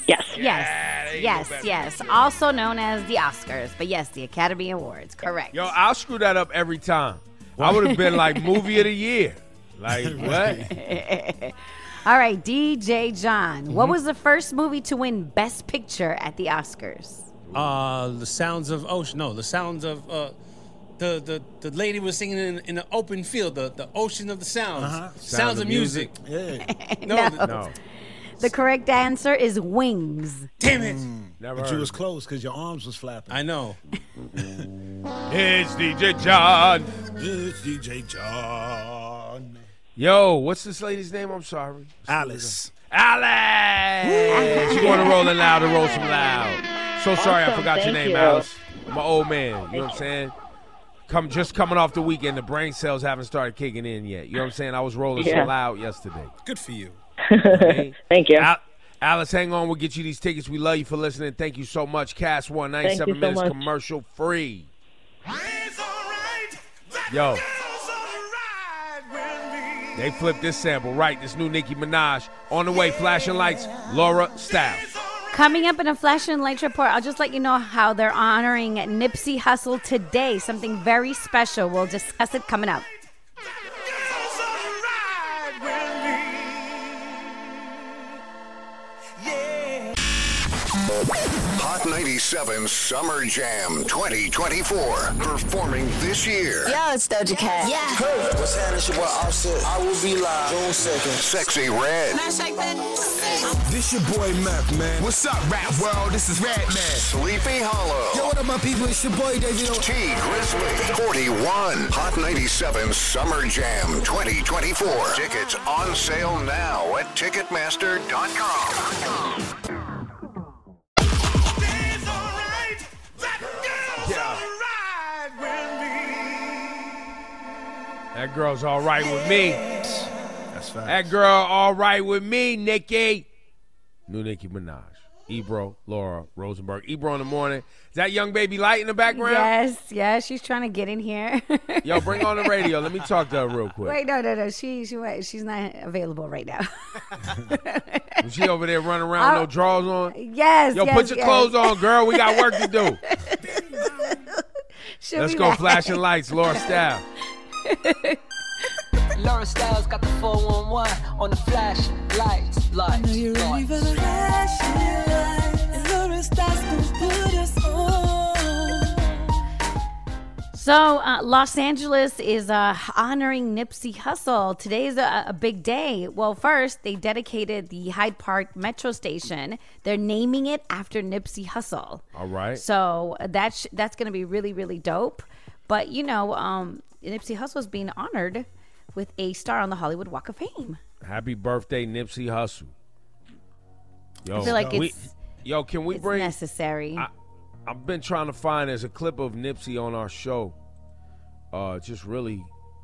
Yes. Yes. Also known as the Oscars, but yes, the Academy Awards. Correct. Yo, I'll screw that up every time. I would have been like movie of the year. Like, what? All right, DJ John. What was the first movie to win Best Picture at the Oscars? The Sounds of Ocean. No, The Sounds of the lady was singing in an open field. The Ocean of the Sounds. Sounds of Music. Yeah. No. The correct answer is Wings. Damn it! Never But heard you was of close because your arms was flapping. I know. it. It's DJ John. It's DJ John. Yo, what's this lady's name? I'm sorry. Alice. Alice! She going to Rolling Loud and roll some loud. So sorry I Awesome, forgot your thank name, you. Alice. I'm an old man. You know what I'm saying? Just coming off the weekend, the brain cells haven't started kicking in yet. You know what I'm saying? I was rolling so loud yesterday. Good for you. Okay? Thank you. Alice, hang on. We'll get you these tickets. We love you for listening. Thank you so much. Cast 1, Thank 97 you so minutes much. commercial free. Yo. They flipped this sample right. This new Nicki Minaj. On the way, flashing lights, Laura Styles. Coming up in a Flash and Lights report, I'll just let you know how they're honoring Nipsey Hussle today. Something very special. We'll discuss it coming up. Hot 97 Summer Jam 2024. Performing this year. Yo, it's Doja Cat. Yeah. Hey, what's happening? It's your boy Offset. I will be live June 2nd. Sexy Red. This your boy Meth, man. What's up, rap world? This is Red Man. Sleepy Hollow. Yo, what up, my people? It's your boy David. T Grizzly. 41. Hot 97 Summer Jam 2024. Tickets on sale now at Ticketmaster.com. That girl's all right with me. That's fine. That girl all right with me, Nicki. New Nicki Minaj. Ebro, Laura Rosenberg. Ebro in the morning. Is that young baby light in the background? Yes, she's trying to get in here. Yo, bring on the radio. Let me talk to her real quick. Wait, no. She's not available right now. Was she over there running around with no drawers on? Yes. Yo, put your clothes on, girl. We got work to do. Let's go flashing lights, Laura Style. Laura Styles got the 411 on the flash lights. I know you're ready for the flashing light, and Laura Styles gonna put us on. So, Los Angeles is honoring Nipsey Hussle. Today is a big day. Well, first, they dedicated the Hyde Park Metro Station. They're naming it after Nipsey Hussle. All right. So, that's going to be really, really dope. But, Nipsey Hussle is being honored with a star on the Hollywood Walk of Fame. Happy birthday, Nipsey Hussle. Yo, I feel like can we it's bring necessary. I've been trying to find there's a clip of Nipsey on our show. It just really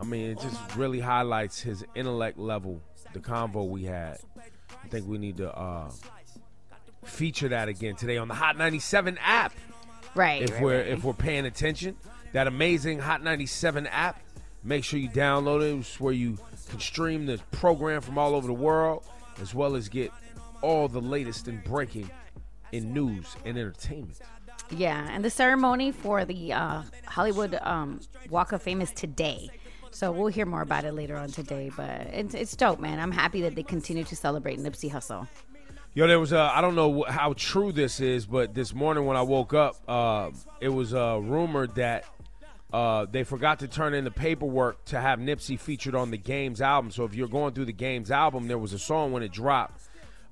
highlights his intellect level, the convo we had. I think we need to feature that again today on the Hot 97 app. Right. If we're paying attention, that amazing Hot 97 app. Make sure you download it. It's where you can stream the program from all over the world, as well as get all the latest and breaking in news and entertainment. Yeah, and the ceremony for the Hollywood Walk of Fame is today. So we'll hear more about it later on today. But it's dope, man. I'm happy that they continue to celebrate Nipsey Hussle. Yo, there was I don't know how true this is, but this morning when I woke up, it was rumored that they forgot to turn in the paperwork to have Nipsey featured on the Games album. So if you're going through the Games album, there was a song when it dropped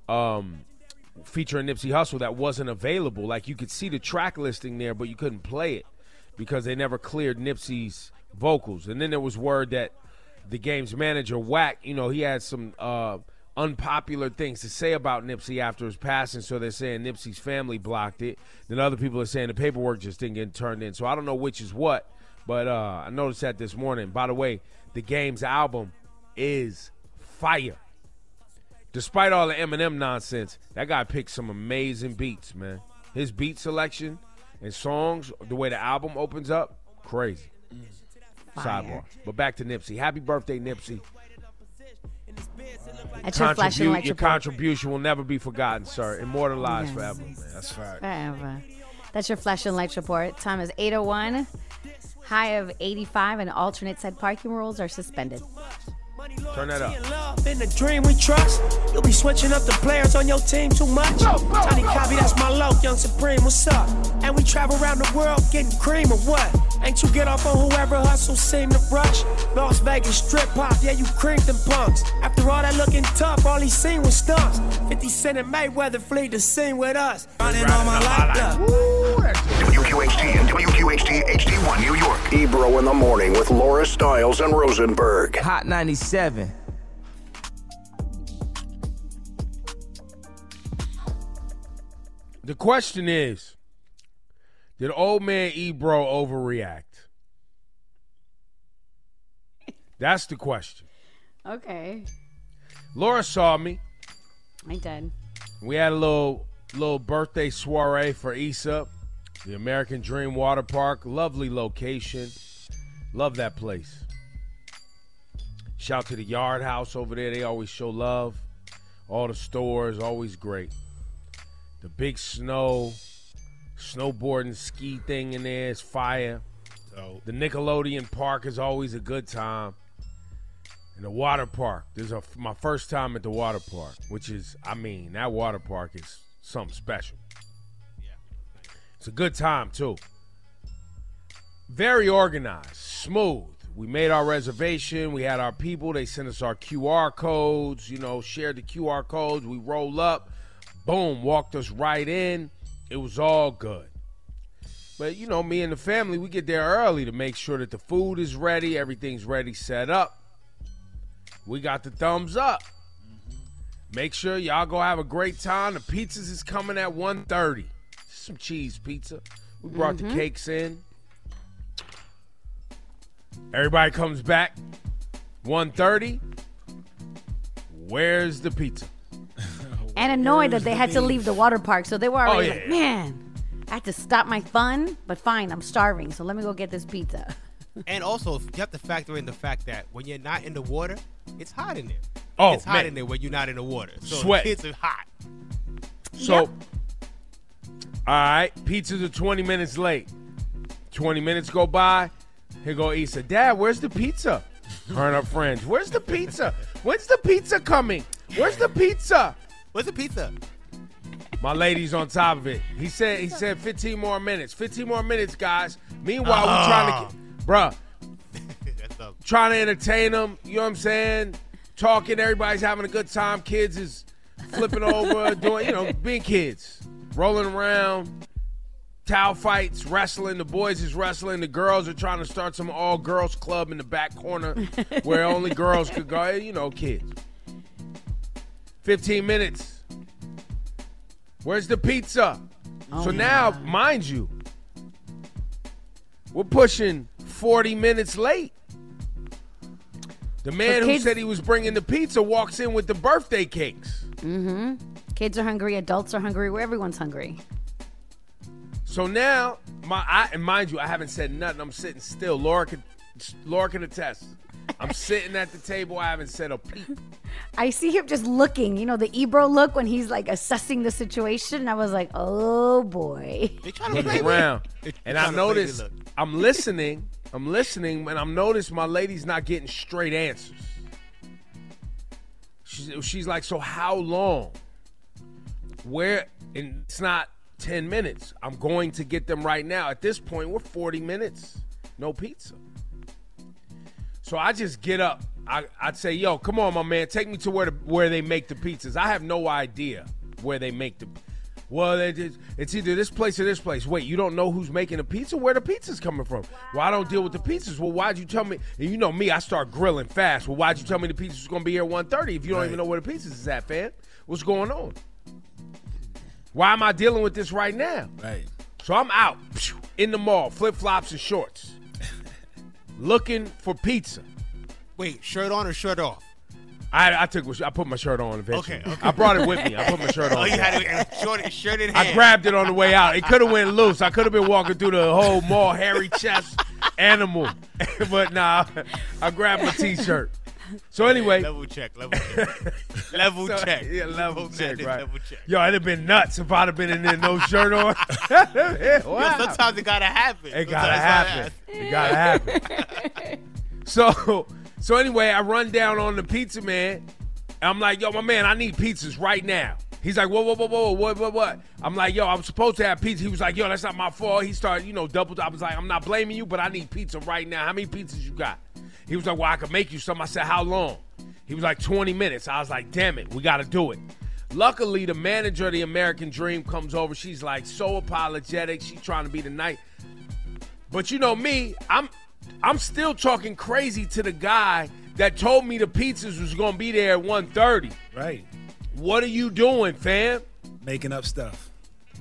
featuring Nipsey Hussle that wasn't available. Like, you could see the track listing there, but you couldn't play it because they never cleared Nipsey's vocals. And then there was word that the Games manager, Wack, he had some unpopular things to say about Nipsey after his passing, so they're saying Nipsey's family blocked it. Then other people are saying the paperwork just didn't get turned in. So I don't know which is what, but I noticed that this morning. By the way, the Games album is fire. Despite all the Eminem nonsense, that guy picked some amazing beats, man. His beat selection and songs, the way the album opens up, crazy. Fire. Sidebar. But back to Nipsey. Happy birthday, Nipsey. That's your flashing light Your report. contribution will never be forgotten, sir. Immortalized forever, man. That's right. Forever. That's your flashing lights report. Time is 8:01. High of 85 and alternate side parking rules are suspended. Turn that up. Love in the dream we trust. You'll be switching up the players on your team too much. Tiny Copy, that's my low, Young Supreme, what's up? And we travel around the world getting cream or what? Ain't you get off on whoever hustles seem to rush? Las Vegas strip pop, yeah, you creamed them punks. After all that looking tough, all he seen was stunts. 50 Cent and Mayweather flee the scene with us. Running all my life up. WQHT and WQHT HD1 New York. Ebro in the morning with Laura Stiles and Rosenberg. Hot 97. The question is, did old man Ebro overreact? That's the question. Okay. Laura saw me. I did. We had a little birthday soiree for Issa, the American Dream Water Park. Lovely location. Love that place. Shout to the Yard House over there. They always show love. All the stores, always great. The big snowboarding ski thing in there is fire. The Nickelodeon Park is always a good time. And the water park. My first time at the water park, which is, that water park is something special. It's a good time, too. Very organized, smooth. We made our reservation. We had our people. They sent us our QR codes, shared the QR codes. We roll up. Boom, walked us right in. It was all good. But, me and the family, we get there early to make sure that the food is ready, everything's ready, set up. We got the thumbs up. Make sure y'all go have a great time. The pizzas is coming at 1:30. Some cheese pizza. We brought the cakes in. Everybody comes back. 1:30. Where's the pizza? And annoyed that they had to leave the water park. So they were already yeah. man, I had to stop my fun. But fine, I'm starving. So let me go get this pizza. And also, you have to factor in the fact that when you're not in the water, it's hot in there. Oh, it's hot in there when you're not in the water. So Sweat. The kids are hot. So, all right, pizzas are 20 minutes late. 20 minutes go by. Here go Issa. Dad, where's the pizza? Her and her friends. Where's the pizza? When's the pizza coming? Where's the pizza? Where's the pizza? My lady's on top of it. He said 15 more minutes. 15 more minutes, guys. Meanwhile, we're trying to trying to entertain them. You know what I'm saying? Talking, everybody's having a good time. Kids is flipping over, doing, being kids. Rolling around, towel fights, wrestling. The boys is wrestling. The girls are trying to start some all-girls club in the back corner where only girls could go. Kids. 15 minutes. Where's the pizza? So now, mind you, we're pushing 40 minutes late. The man who said he was bringing the pizza walks in with the birthday cakes. Mm-hmm. Kids are hungry. Adults are hungry. Everyone's hungry. So now, and mind you, I haven't said nothing. I'm sitting still. Laura can attest. I'm sitting at the table. I haven't said a peep. I see him just looking, the Ebro look when he's like assessing the situation. And I was like, oh boy. Looking around. And I noticed, I'm listening, and I'm noticed my lady's not getting straight answers. She's like, so how long? Where? And it's not 10 minutes. I'm going to get them right now. At this point, we're 40 minutes. No pizza. So I just get up. I'd say, yo, come on, my man. Take me to where they make the pizzas. I have no idea where they make the. Well, it's either this place or this place. Wait, you don't know who's making the pizza? Where the pizza's coming from? Well, I don't deal with the pizzas. Well, why'd you tell me? And you know me, I start grilling fast. Well, why'd you tell me the pizza's going to be here at 1:30 if you don't even know where the pizzas is at, fam? What's going on? Why am I dealing with this right now? Right. So I'm out in the mall, flip-flops and shorts, looking for pizza. Wait, shirt on or shirt off? I put my shirt on eventually. Okay. I brought it with me. I put my shirt on. Oh, you had a shirt in hand. I grabbed it on the way out. It could have went loose. I could have been walking through the whole mall, hairy chest, animal. But nah, I grabbed my T-shirt. So anyway, level check. Level check. Yeah, level check, right? Level check. Yo, it'd have been nuts if I'd have been in there no shirt on. Yo, sometimes it gotta happen. It gotta happen. It gotta happen. So anyway, I run down on the pizza man. And I'm like, yo, my man, I need pizzas right now. He's like, whoa, what? I'm like, yo, I'm supposed to have pizza. He was like, yo, that's not my fault. He started, double. I was like, I'm not blaming you, but I need pizza right now. How many pizzas you got? He was like, well, I could make you some. I said, how long? He was like, 20 minutes. I was like, damn it, we got to do it. Luckily, the manager of the American Dream comes over. She's like so apologetic. She's trying to be the night. But you know me, I'm still talking crazy to the guy that told me the pizzas was going to be there at 1:30. Right. What are you doing, fam? Making up stuff.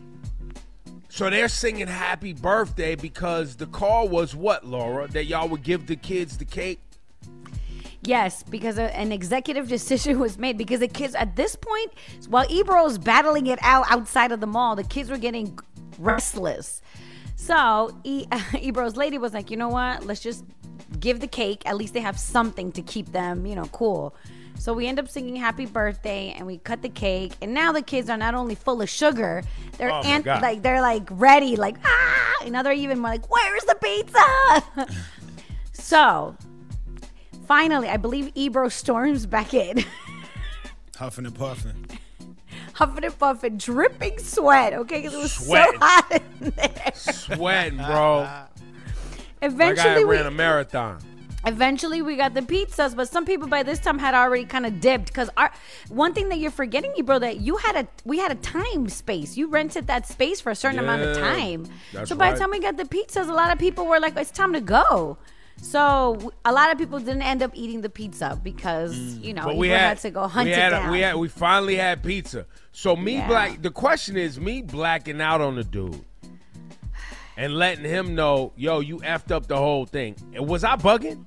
So they're singing happy birthday because the call was what, Laura? That y'all would give the kids the cake? Yes, because an executive decision was made because the kids at this point, while Ebro was battling it out outside of the mall, the kids were getting restless. So Ebro's lady was like, you know what? Let's just give the cake. At least they have something to keep them, cool. So we end up singing happy birthday and we cut the cake. And now the kids are not only full of sugar, they're they're ready, and now they're even more like, where's the pizza? So finally, I believe Ebro storms back in. Huffing and puffing. Huffing and puffing, dripping sweat, okay? Because it was so hot in there. Sweating, bro. Eventually, ran a marathon. Eventually, we got the pizzas, but some people by this time had already kind of dipped. Because one thing that you're forgetting, Ebro, that we had a time space. You rented that space for a certain amount of time. So by the time we got the pizzas, a lot of people were like, it's time to go. So a lot of people didn't end up eating the pizza because, we had to go hunt it down. We finally had pizza. So the question is me blacking out on the dude and letting him know, yo, you effed up the whole thing. Was I bugging?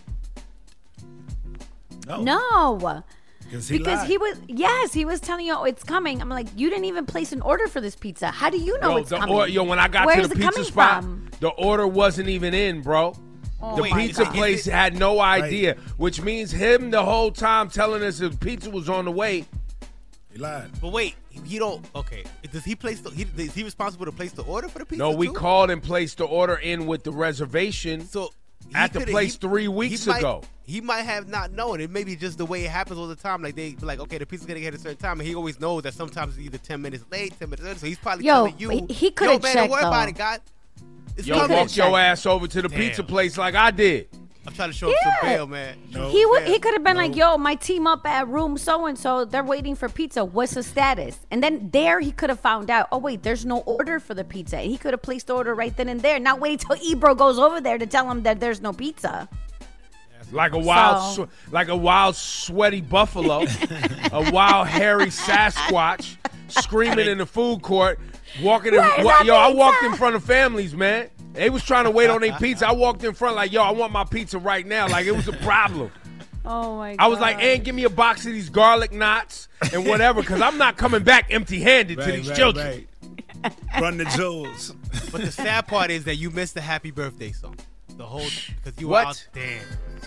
No. Because he was telling you, it's coming. I'm like, you didn't even place an order for this pizza. How do you know it's coming? When I got to the pizza spot, the order wasn't even in, bro. The pizza place had no idea, which means him the whole time telling us the pizza was on the way. He lied. But wait, you don't. Okay, does he place? Is he responsible to place the order for the pizza? No, we called and placed the order in with the reservation. So at the place 3 weeks ago. He might have not known. It may be just the way it happens all the time. Like they be like, okay, the pizza's gonna get at a certain time, and he always knows that sometimes it's either 10 minutes late, 10 minutes early. So he's probably telling you, he could have checked. Don't worry about it, God. Walk your ass over to the pizza place like I did. I'm trying to show him some bail, man. He could have been like, yo, my team up at room so-and-so, they're waiting for pizza. What's the status? And then there he could have found out, oh, wait, there's no order for the pizza. And he could have placed the order right then and there, not waiting till Ebro goes over there to tell him that there's no pizza. Like a wild sweaty buffalo, a wild hairy Sasquatch screaming in the food court, I walked in front of families, man. They was trying to wait on their pizza. I walked in front like, yo, I want my pizza right now. Like, it was a problem. Oh, my God. I was like, and give me a box of these garlic knots and whatever, because I'm not coming back empty-handed to these children. Right. Run the jewels. But the sad part is that you missed the happy birthday song. Because you were out. Damn.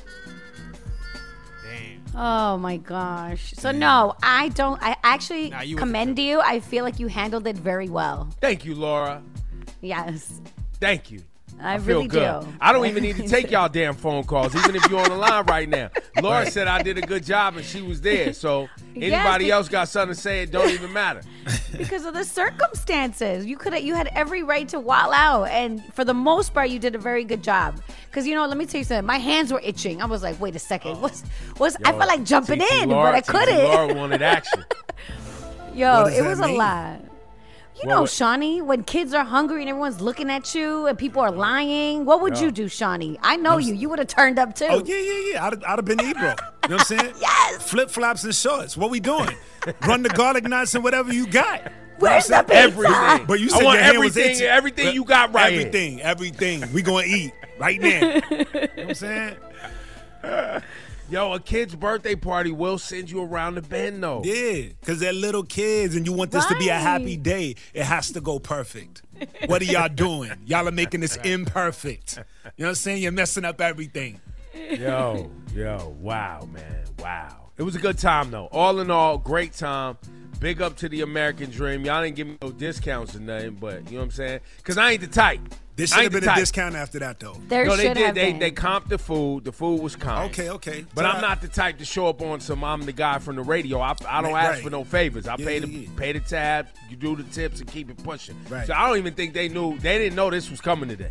Oh, my gosh. So, no, I don't. I actually commend you. I feel like you handled it very well. Thank you, Laura. Yes. Thank you. I feel really good. do. I don't even need to take y'all damn phone calls, even if you're on the line right now. Laura said I did a good job and she was there. So anybody else got something to say, it don't even matter. Because of the circumstances. You had every right to wild out. And for the most part, you did a very good job. Because, let me tell you something. My hands were itching. I was like, wait a second. I felt like jumping in, but I couldn't. Laura wanted action. It was a lot. Shawnee, when kids are hungry and everyone's looking at you and people are lying, what would you do, Shawnee? I know you. You would have turned up, too. Oh, yeah. I'd have been Ebro. You know what I'm saying? Yes. Flip-flops and shorts. What we doing? Run the garlic knots and whatever you got. Where's the pizza? Everything. But you said I want your hand was itching. Everything you got right here. Everything. We going to eat right now. You know what I'm saying? Yo, a kid's birthday party will send you around the bend, though. Yeah, because they're little kids and you want this to be a happy day. It has to go perfect. What are y'all doing? Y'all are making this imperfect. You know what I'm saying? You're messing up everything. Yo, wow, man, wow. It was a good time, though. All in all, great time. Big up to the American Dream. Y'all didn't give me no discounts or nothing, but you know what I'm saying? Because I ain't the type. There should have been a discount after that, though. There no, should they have did. been. They comped the food. The food was comped. Okay. But I'm not the type to show up on some, I'm the guy from the radio. I don't ask for no favors. I pay the tab, you do the tips, and keep it pushing. Right. So I don't even think they didn't know this was coming today.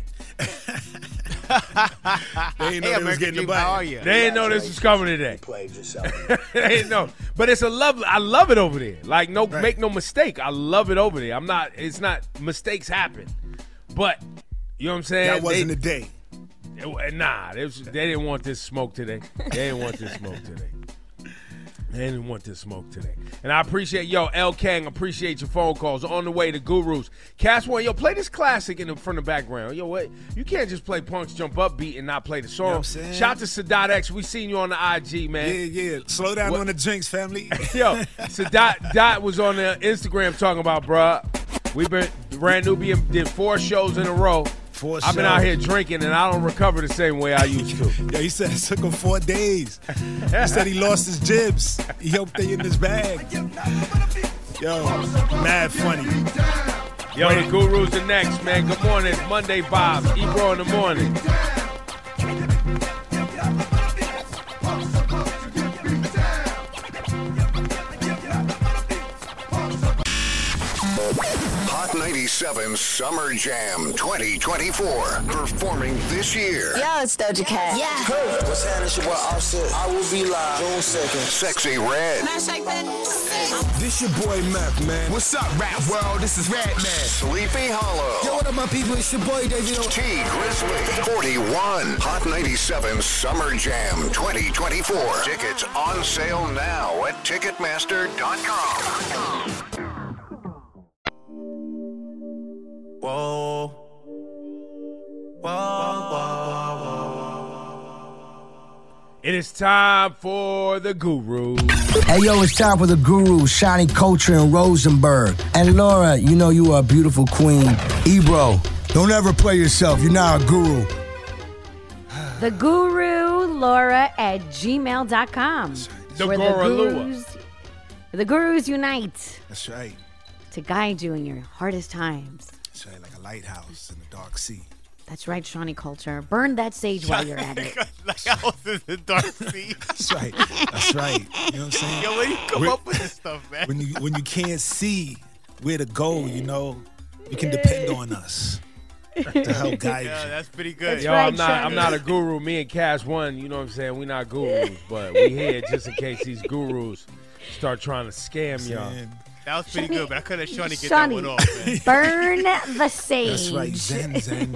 They didn't know they was getting the button. They didn't know this was coming today. You played yourself. They didn't know. But it's I love it over there. Like, make no mistake. I love it over there. It's not, mistakes happen. But, you know what I'm saying? That wasn't the day. Nah, they didn't want this smoke today. They didn't want this smoke today. And I appreciate, L. Kang, appreciate your phone calls. On the way to Gurus. Cash One, play this classic from the background. What? You can't just play Punk's Jump Up beat and not play the song. You know what I'm saying? Shout to Sadat X. We seen you on the IG, man. Yeah. Slow down on the drinks, family. Sadat was on the Instagram talking about, bruh, Brand Nubian did 4 shows in a row. I've been out here drinking, and I don't recover the same way I used to. Yo, he said it took him 4 days. He said he lost his jibs. He hoped they in his bag. Yo, mad funny. Yo, the Gurus are next, man. Good morning. It's Monday vibes. Ebro in the morning. Hot 97 Summer Jam 2024. Performing this year. Yo, it's Doja Cat. Yeah. Hey, what's happening? It's your boy Offset. I will be live June 2nd. Sexy Red. This your boy Meth, man. What's up, rap world? This is Red Man. Sleepy Hollow. Yo, what up, my people? It's your boy Davey. T Grizzly. 41. Hot 97 Summer Jam 2024. Tickets on sale now at Ticketmaster.com. Whoa. It is time for the Gurus. Hey, yo, it's time for the Gurus, Shiny Culture and Rosenberg. And Laura, you know you are a beautiful queen. Ebro, don't ever play yourself. You're not a guru. The Guru, Laura at gmail.com. The Gurus unite. That's right. To guide you in your hardest times. That's right, like a lighthouse in the dark sea. That's right, Shawnee Culture. Burn that sage while you're at it. Lighthouse in the dark sea. That's right. You know what I'm saying? Yo, where you come up with this stuff, man? When you can't see where to go, you can depend on us to help guide you. That's pretty good. Yo, I'm not a guru. Me and Cash One, you know what I'm saying? We're not gurus, but we here just in case these gurus start trying to scam y'all. That was pretty good, but I couldn't let Shawnee get that one off, man. Burn the sage. That's right. Zen.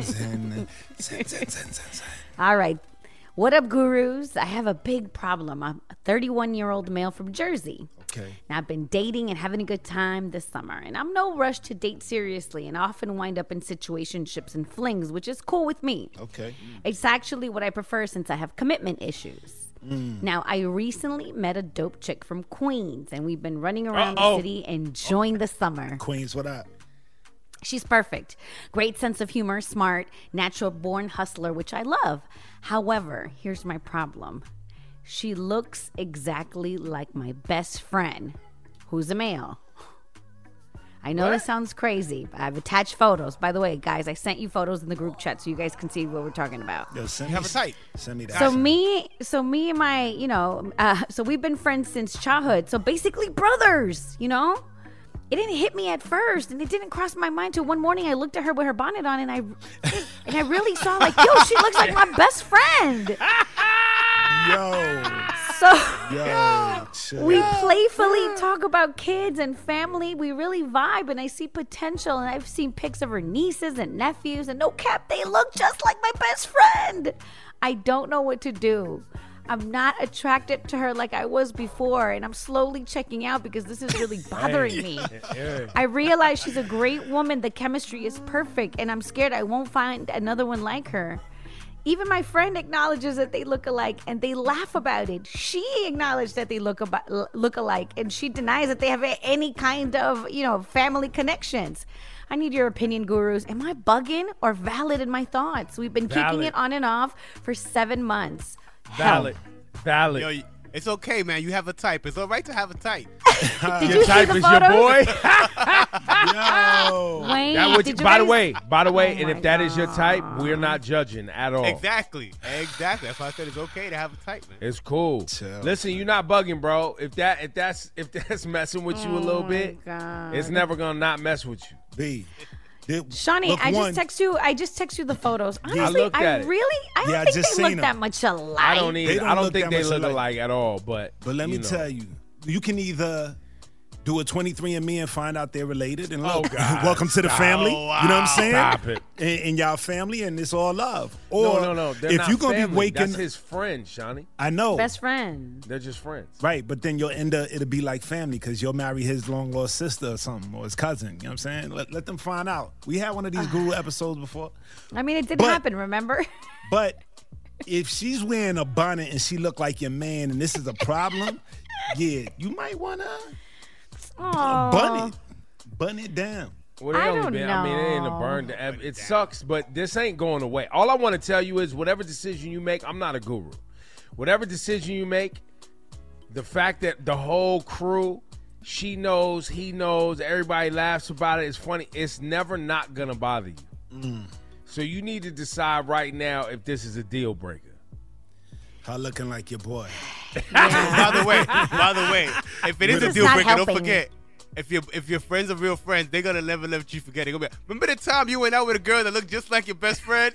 All right. What up, Gurus? I have a big problem. I'm a 31-year-old male from Jersey. Okay. And I've been dating and having a good time this summer. And I'm no rush to date seriously and often wind up in situationships and flings, which is cool with me. Okay. It's actually what I prefer since I have commitment issues. Now, I recently met a dope chick from Queens, and we've been running around the city enjoying the summer. Queens, what up? She's perfect. Great sense of humor, smart, natural-born hustler, which I love. However, here's my problem. She looks exactly like my best friend, who's a male. I know this sounds crazy, but I've attached photos. By the way, guys, I sent you photos in the group chat so you guys can see what we're talking about. Yo, send have a type. Send me that. So me and my, so we've been friends since childhood. So basically brothers, It didn't hit me at first, and it didn't cross my mind till one morning I looked at her with her bonnet on, and I really saw like, yo, she looks like my best friend. We playfully talk about kids and family. We really vibe, and I see potential, and I've seen pics of her nieces and nephews, and no cap, they look just like my best friend. I don't know what to do. I'm not attracted to her like I was before, and I'm slowly checking out because this is really bothering me. I realize she's a great woman. The chemistry is perfect, and I'm scared I won't find another one like her. Even my friend acknowledges that they look alike, and they laugh about it. She acknowledged that they look alike, and she denies that they have any kind of, family connections. I need your opinion, Gurus. Am I bugging or valid in my thoughts? We've been kicking it on and off for 7 months. Valid. Valid. Yo, it's okay, man. You have a type. It's all right to have a type. Did Your you see type the is photos? your boy. Yo. Wait, That would, did you by the guys- way, Oh and my if that is your type, we're not judging at all. Exactly. That's why I said it's okay to have a type, man. It's cool. Listen, you're not bugging, bro. If that's messing with you a little bit, God. it's never gonna not mess with you. B. Shawnee, I just text you the photos. I Honestly, looked at it. I don't think they look that much alike. I don't either. I don't think they look alike alike at all. But let me you know. tell you, you can either do a 23andMe and find out they're related, and look, God. welcome to the family. Oh, wow. You know what I'm saying? Stop it. And y'all family, and it's all love. Or No. They're if not you're gonna family. be waking, That's his friend, Shawnee. I know. Best friend. They're just friends. Right, but then you'll end up, it'll be like family because you'll marry his long lost sister or something, or his cousin. You know what I'm saying? Let them find out. We had one of these guru episodes before. I mean, it did happen, remember? But if she's wearing a bonnet and she look like your man and this is a problem, yeah, you might want to bun it down. Well, I mean, it ain't a burn. It sucks, but this ain't going away. All I want to tell you is whatever decision you make, I'm not a guru. Whatever decision you make, the fact that the whole crew, she knows, he knows, everybody laughs about it, it's funny, it's never not going to bother you. So you need to decide right now if this is a deal breaker. Her looking like your boy. By the way, if it is This a is deal not breaker, don't helping. forget. If your friends are real friends, they're gonna never let you forget. They're gonna be like, remember the time you went out with a girl that looked just like your best friend?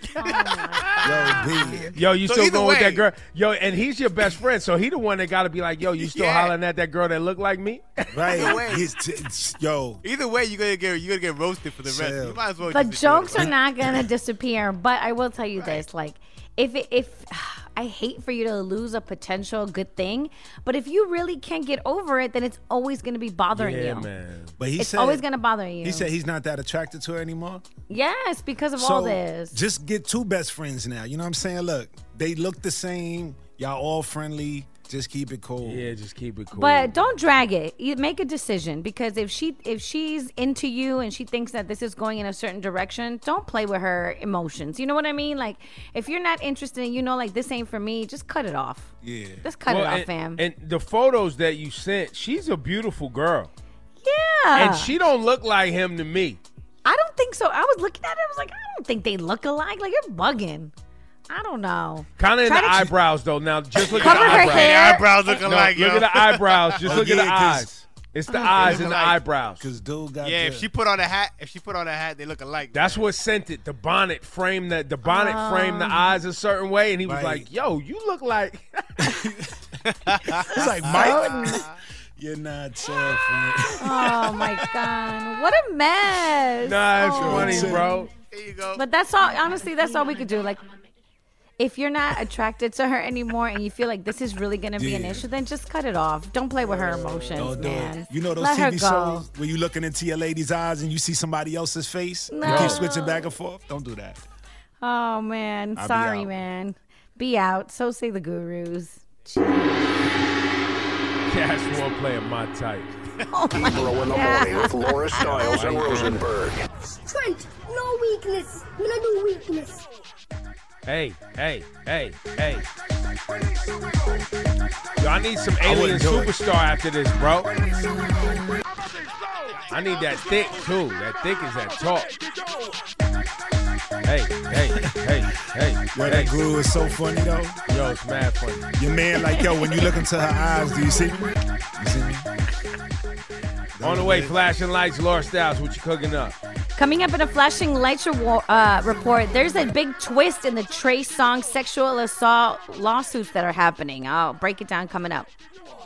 Yo, you So still either going with way- that girl? Yo, and he's your best friend, so he the one that got to be like, yo, you still hollering at that girl that look like me? Right. Either way. Yo. Either way, you're gonna get roasted for the rest. You might as well. The just jokes enjoy are it. not gonna disappear, but I will tell you this: like, if I hate for you to lose a potential good thing, but if you really can't get over it, then it's always gonna be bothering you. man. But It's always gonna bother you. He said he's not that attracted to her anymore. Yes, because of So all this. just get two best friends now. You know what I'm saying? Look, they look the same. Y'all all friendly. Just keep it cool. Yeah, just keep it cool. But don't drag it. You make a decision, because if she's into you and she thinks that this is going in a certain direction, don't play with her emotions. You know what I mean? Like, if you're not interested and you know, like, this ain't for me, just cut it off. Yeah. Just cut it off, and, fam. And the photos that you sent, she's a beautiful girl. Yeah. And she don't look like him to me. I don't think so. I was looking at it. I was like, I don't think they look alike. Like, you're bugging. I don't know. Kind of in Try the to- eyebrows, though. Now, just look Cover at the her eyebrows. hair. Eyebrows look alike, Look yo. at the eyebrows. Just Oh, look at yeah, the 'cause- eyes. It's the eyes and the eyebrows. Because dude got Yeah, the- if she put on a hat, they look alike. That's what sent it. The bonnet framed the framed the eyes a certain way, and he was Right. like, "Yo, you look like." It's like Mike. You're not tough, man. Oh my God. What a mess. Nah, it's Oh. funny, bro. There you go. But that's all, honestly, that's all we could do. Like, if you're not attracted to her anymore and you feel like this is really going to be an Yeah. issue, then just cut it off. Don't play with her emotions, Don't do man. it. You know those Let her TV go. shows where you looking into your lady's eyes and you see somebody else's face? You No. keep switching back and forth? Don't do that. Oh, man. I'll be Sorry, out. man. Be out. So say the gurus. Cash won't play my type. Oh my Ebro in the God. morning with Laura Stiles and Rosenberg. Trent, no weakness. We don't do weakness. Hey. Yo, I need some alien wouldn't do it. superstar after this, bro. I need that thick too. That thick is that talk. Hey. Yo, that guru is so funny though. Yo, it's mad funny. Your man, like, yo, when you look into her eyes, do you see me? You see me? On the way, flashing lights, Laura Styles, what you cooking up? Coming up in a flashing lights report, there's a big twist in the Trey Songz sexual assault lawsuits that are happening. I'll break it down coming up.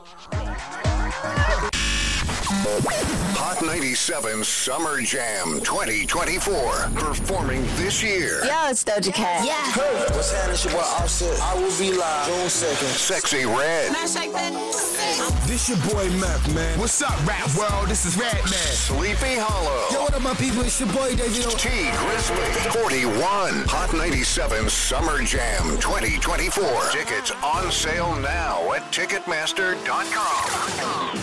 Hot 97 Summer Jam 2024. Performing this year. Yo, it's Doja Cat. Yeah. Hey, what's happening? It's your boy Offset. I will be live June 2nd. Sexy Red. This your boy Meth, man. What's up, rap world? This is Red Man. Sleepy Hollow. Yo, what up, my people? It's your boy David. T Grizzly. 41. Hot 97 Summer Jam 2024. Tickets on sale now at Ticketmaster.com.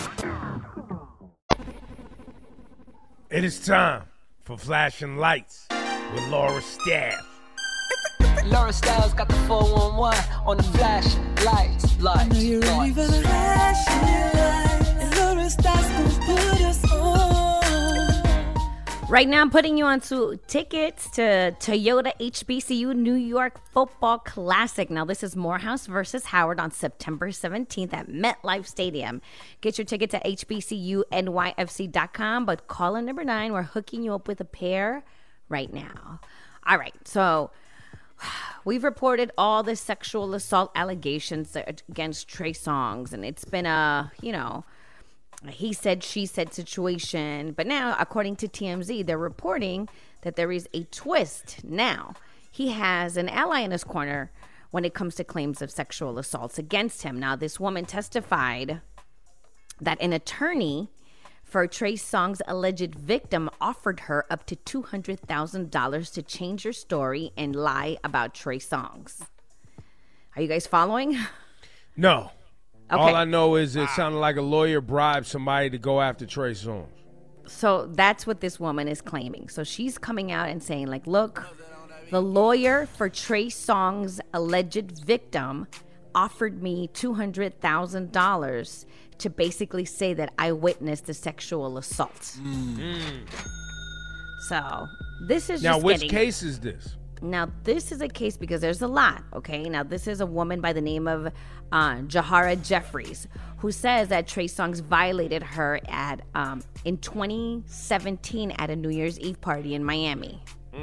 It is time for flashing lights with Laura Staff. Laura Styles got the 411 on the flashing lights. I know you're ready for the flashing lights, and Laura Styles gon' put us on. Right now, I'm putting you on to tickets to Toyota HBCU New York Football Classic. Now, this is Morehouse versus Howard on September 17th at MetLife Stadium. Get your tickets at hbcunyfc.com, but call in number 9. We're hooking you up with a pair right now. All right, so we've reported all the sexual assault allegations against Trey Songz, and it's been a, he said, she said situation. But now, according to TMZ, they're reporting that there is a twist. Now, he has an ally in his corner when it comes to claims of sexual assaults against him. Now, this woman testified that an attorney for Trey Songz' alleged victim offered her up to $200,000 to change her story and lie about Trey Songz. Are you guys following? No. Okay. All I know is it sounded like a lawyer bribed somebody to go after Trey Songz. So that's what this woman is claiming. So she's coming out and saying, like, look, the lawyer for Trey Songz' alleged victim offered me $200,000 to basically say that I witnessed the sexual assault. So this is now, just which case is this? Now, this is a case because there's a lot, okay? Now, this is a woman by the name of Jahara Jeffries, who says that Trey Songz violated her at in 2017 at a New Year's Eve party in Miami.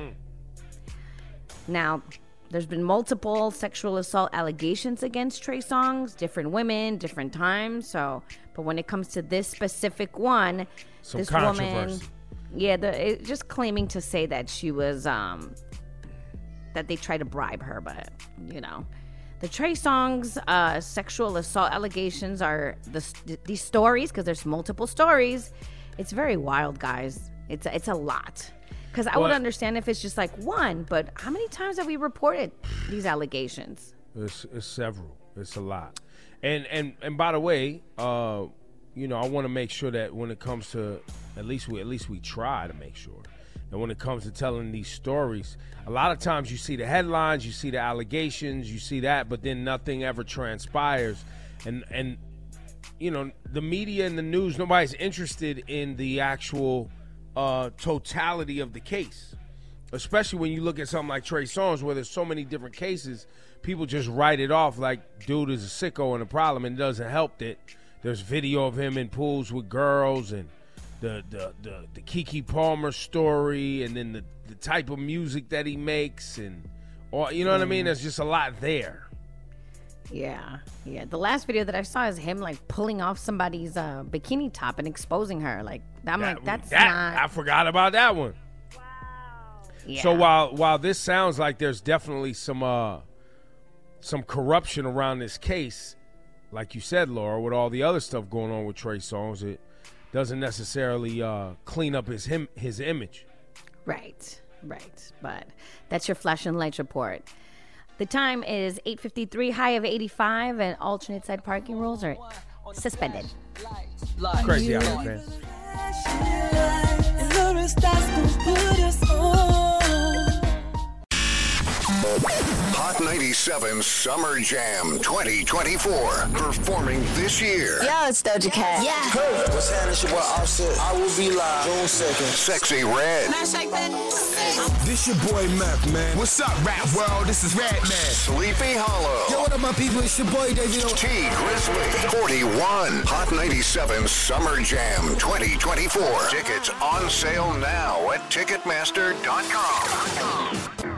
Now, there's been multiple sexual assault allegations against Trey Songz, different women, different times. So, but when it comes to this specific one, Some this controversy. woman, just claiming to say that she was, that they tried to bribe her, but the Trey Songz sexual assault allegations are these stories, because there's multiple stories. It's very wild, guys. It's a lot. Because I would understand if it's just like one, but how many times have we reported these allegations? It's several. It's a lot. And by the way, I want to make sure that when it comes to at least we try to make sure. And when it comes to telling these stories, a lot of times you see the headlines, you see the allegations, you see that, but then nothing ever transpires. And the media and the news, nobody's interested in the actual totality of the case. Especially when you look at something like Trey Songz, where there's so many different cases, people just write it off like dude is a sicko and a problem, and it doesn't help that there's video of him in pools with girls and the Keke Palmer story, and then the type of music that he makes, and what I mean? There's just a lot there. Yeah. The last video that I saw is him like pulling off somebody's bikini top and exposing her. Like that's not. I forgot about that one. Wow. Yeah. So while this sounds like there's definitely some corruption around this case, like you said, Laura, with all the other stuff going on with Trey Songz, it doesn't necessarily clean up his image. Right. But that's your flash and lights report. The time is 8:53, high of 85, and alternate side parking rules are suspended. Crazy out there, man. Hot 97 Summer Jam 2024. Performing this year. Yo, it's Doja Cat. Yeah. Hey, what's happening? It's your boy Offset. I will be live June 2nd. Sexy Red. This your boy Meth, man. What's up, rap world? This is Red Man. Sleepy Hollow. Yo, what up, my people? It's your boy David. T Grizzly. 41. Hot 97 Summer Jam 2024. Tickets on sale now at Ticketmaster.com.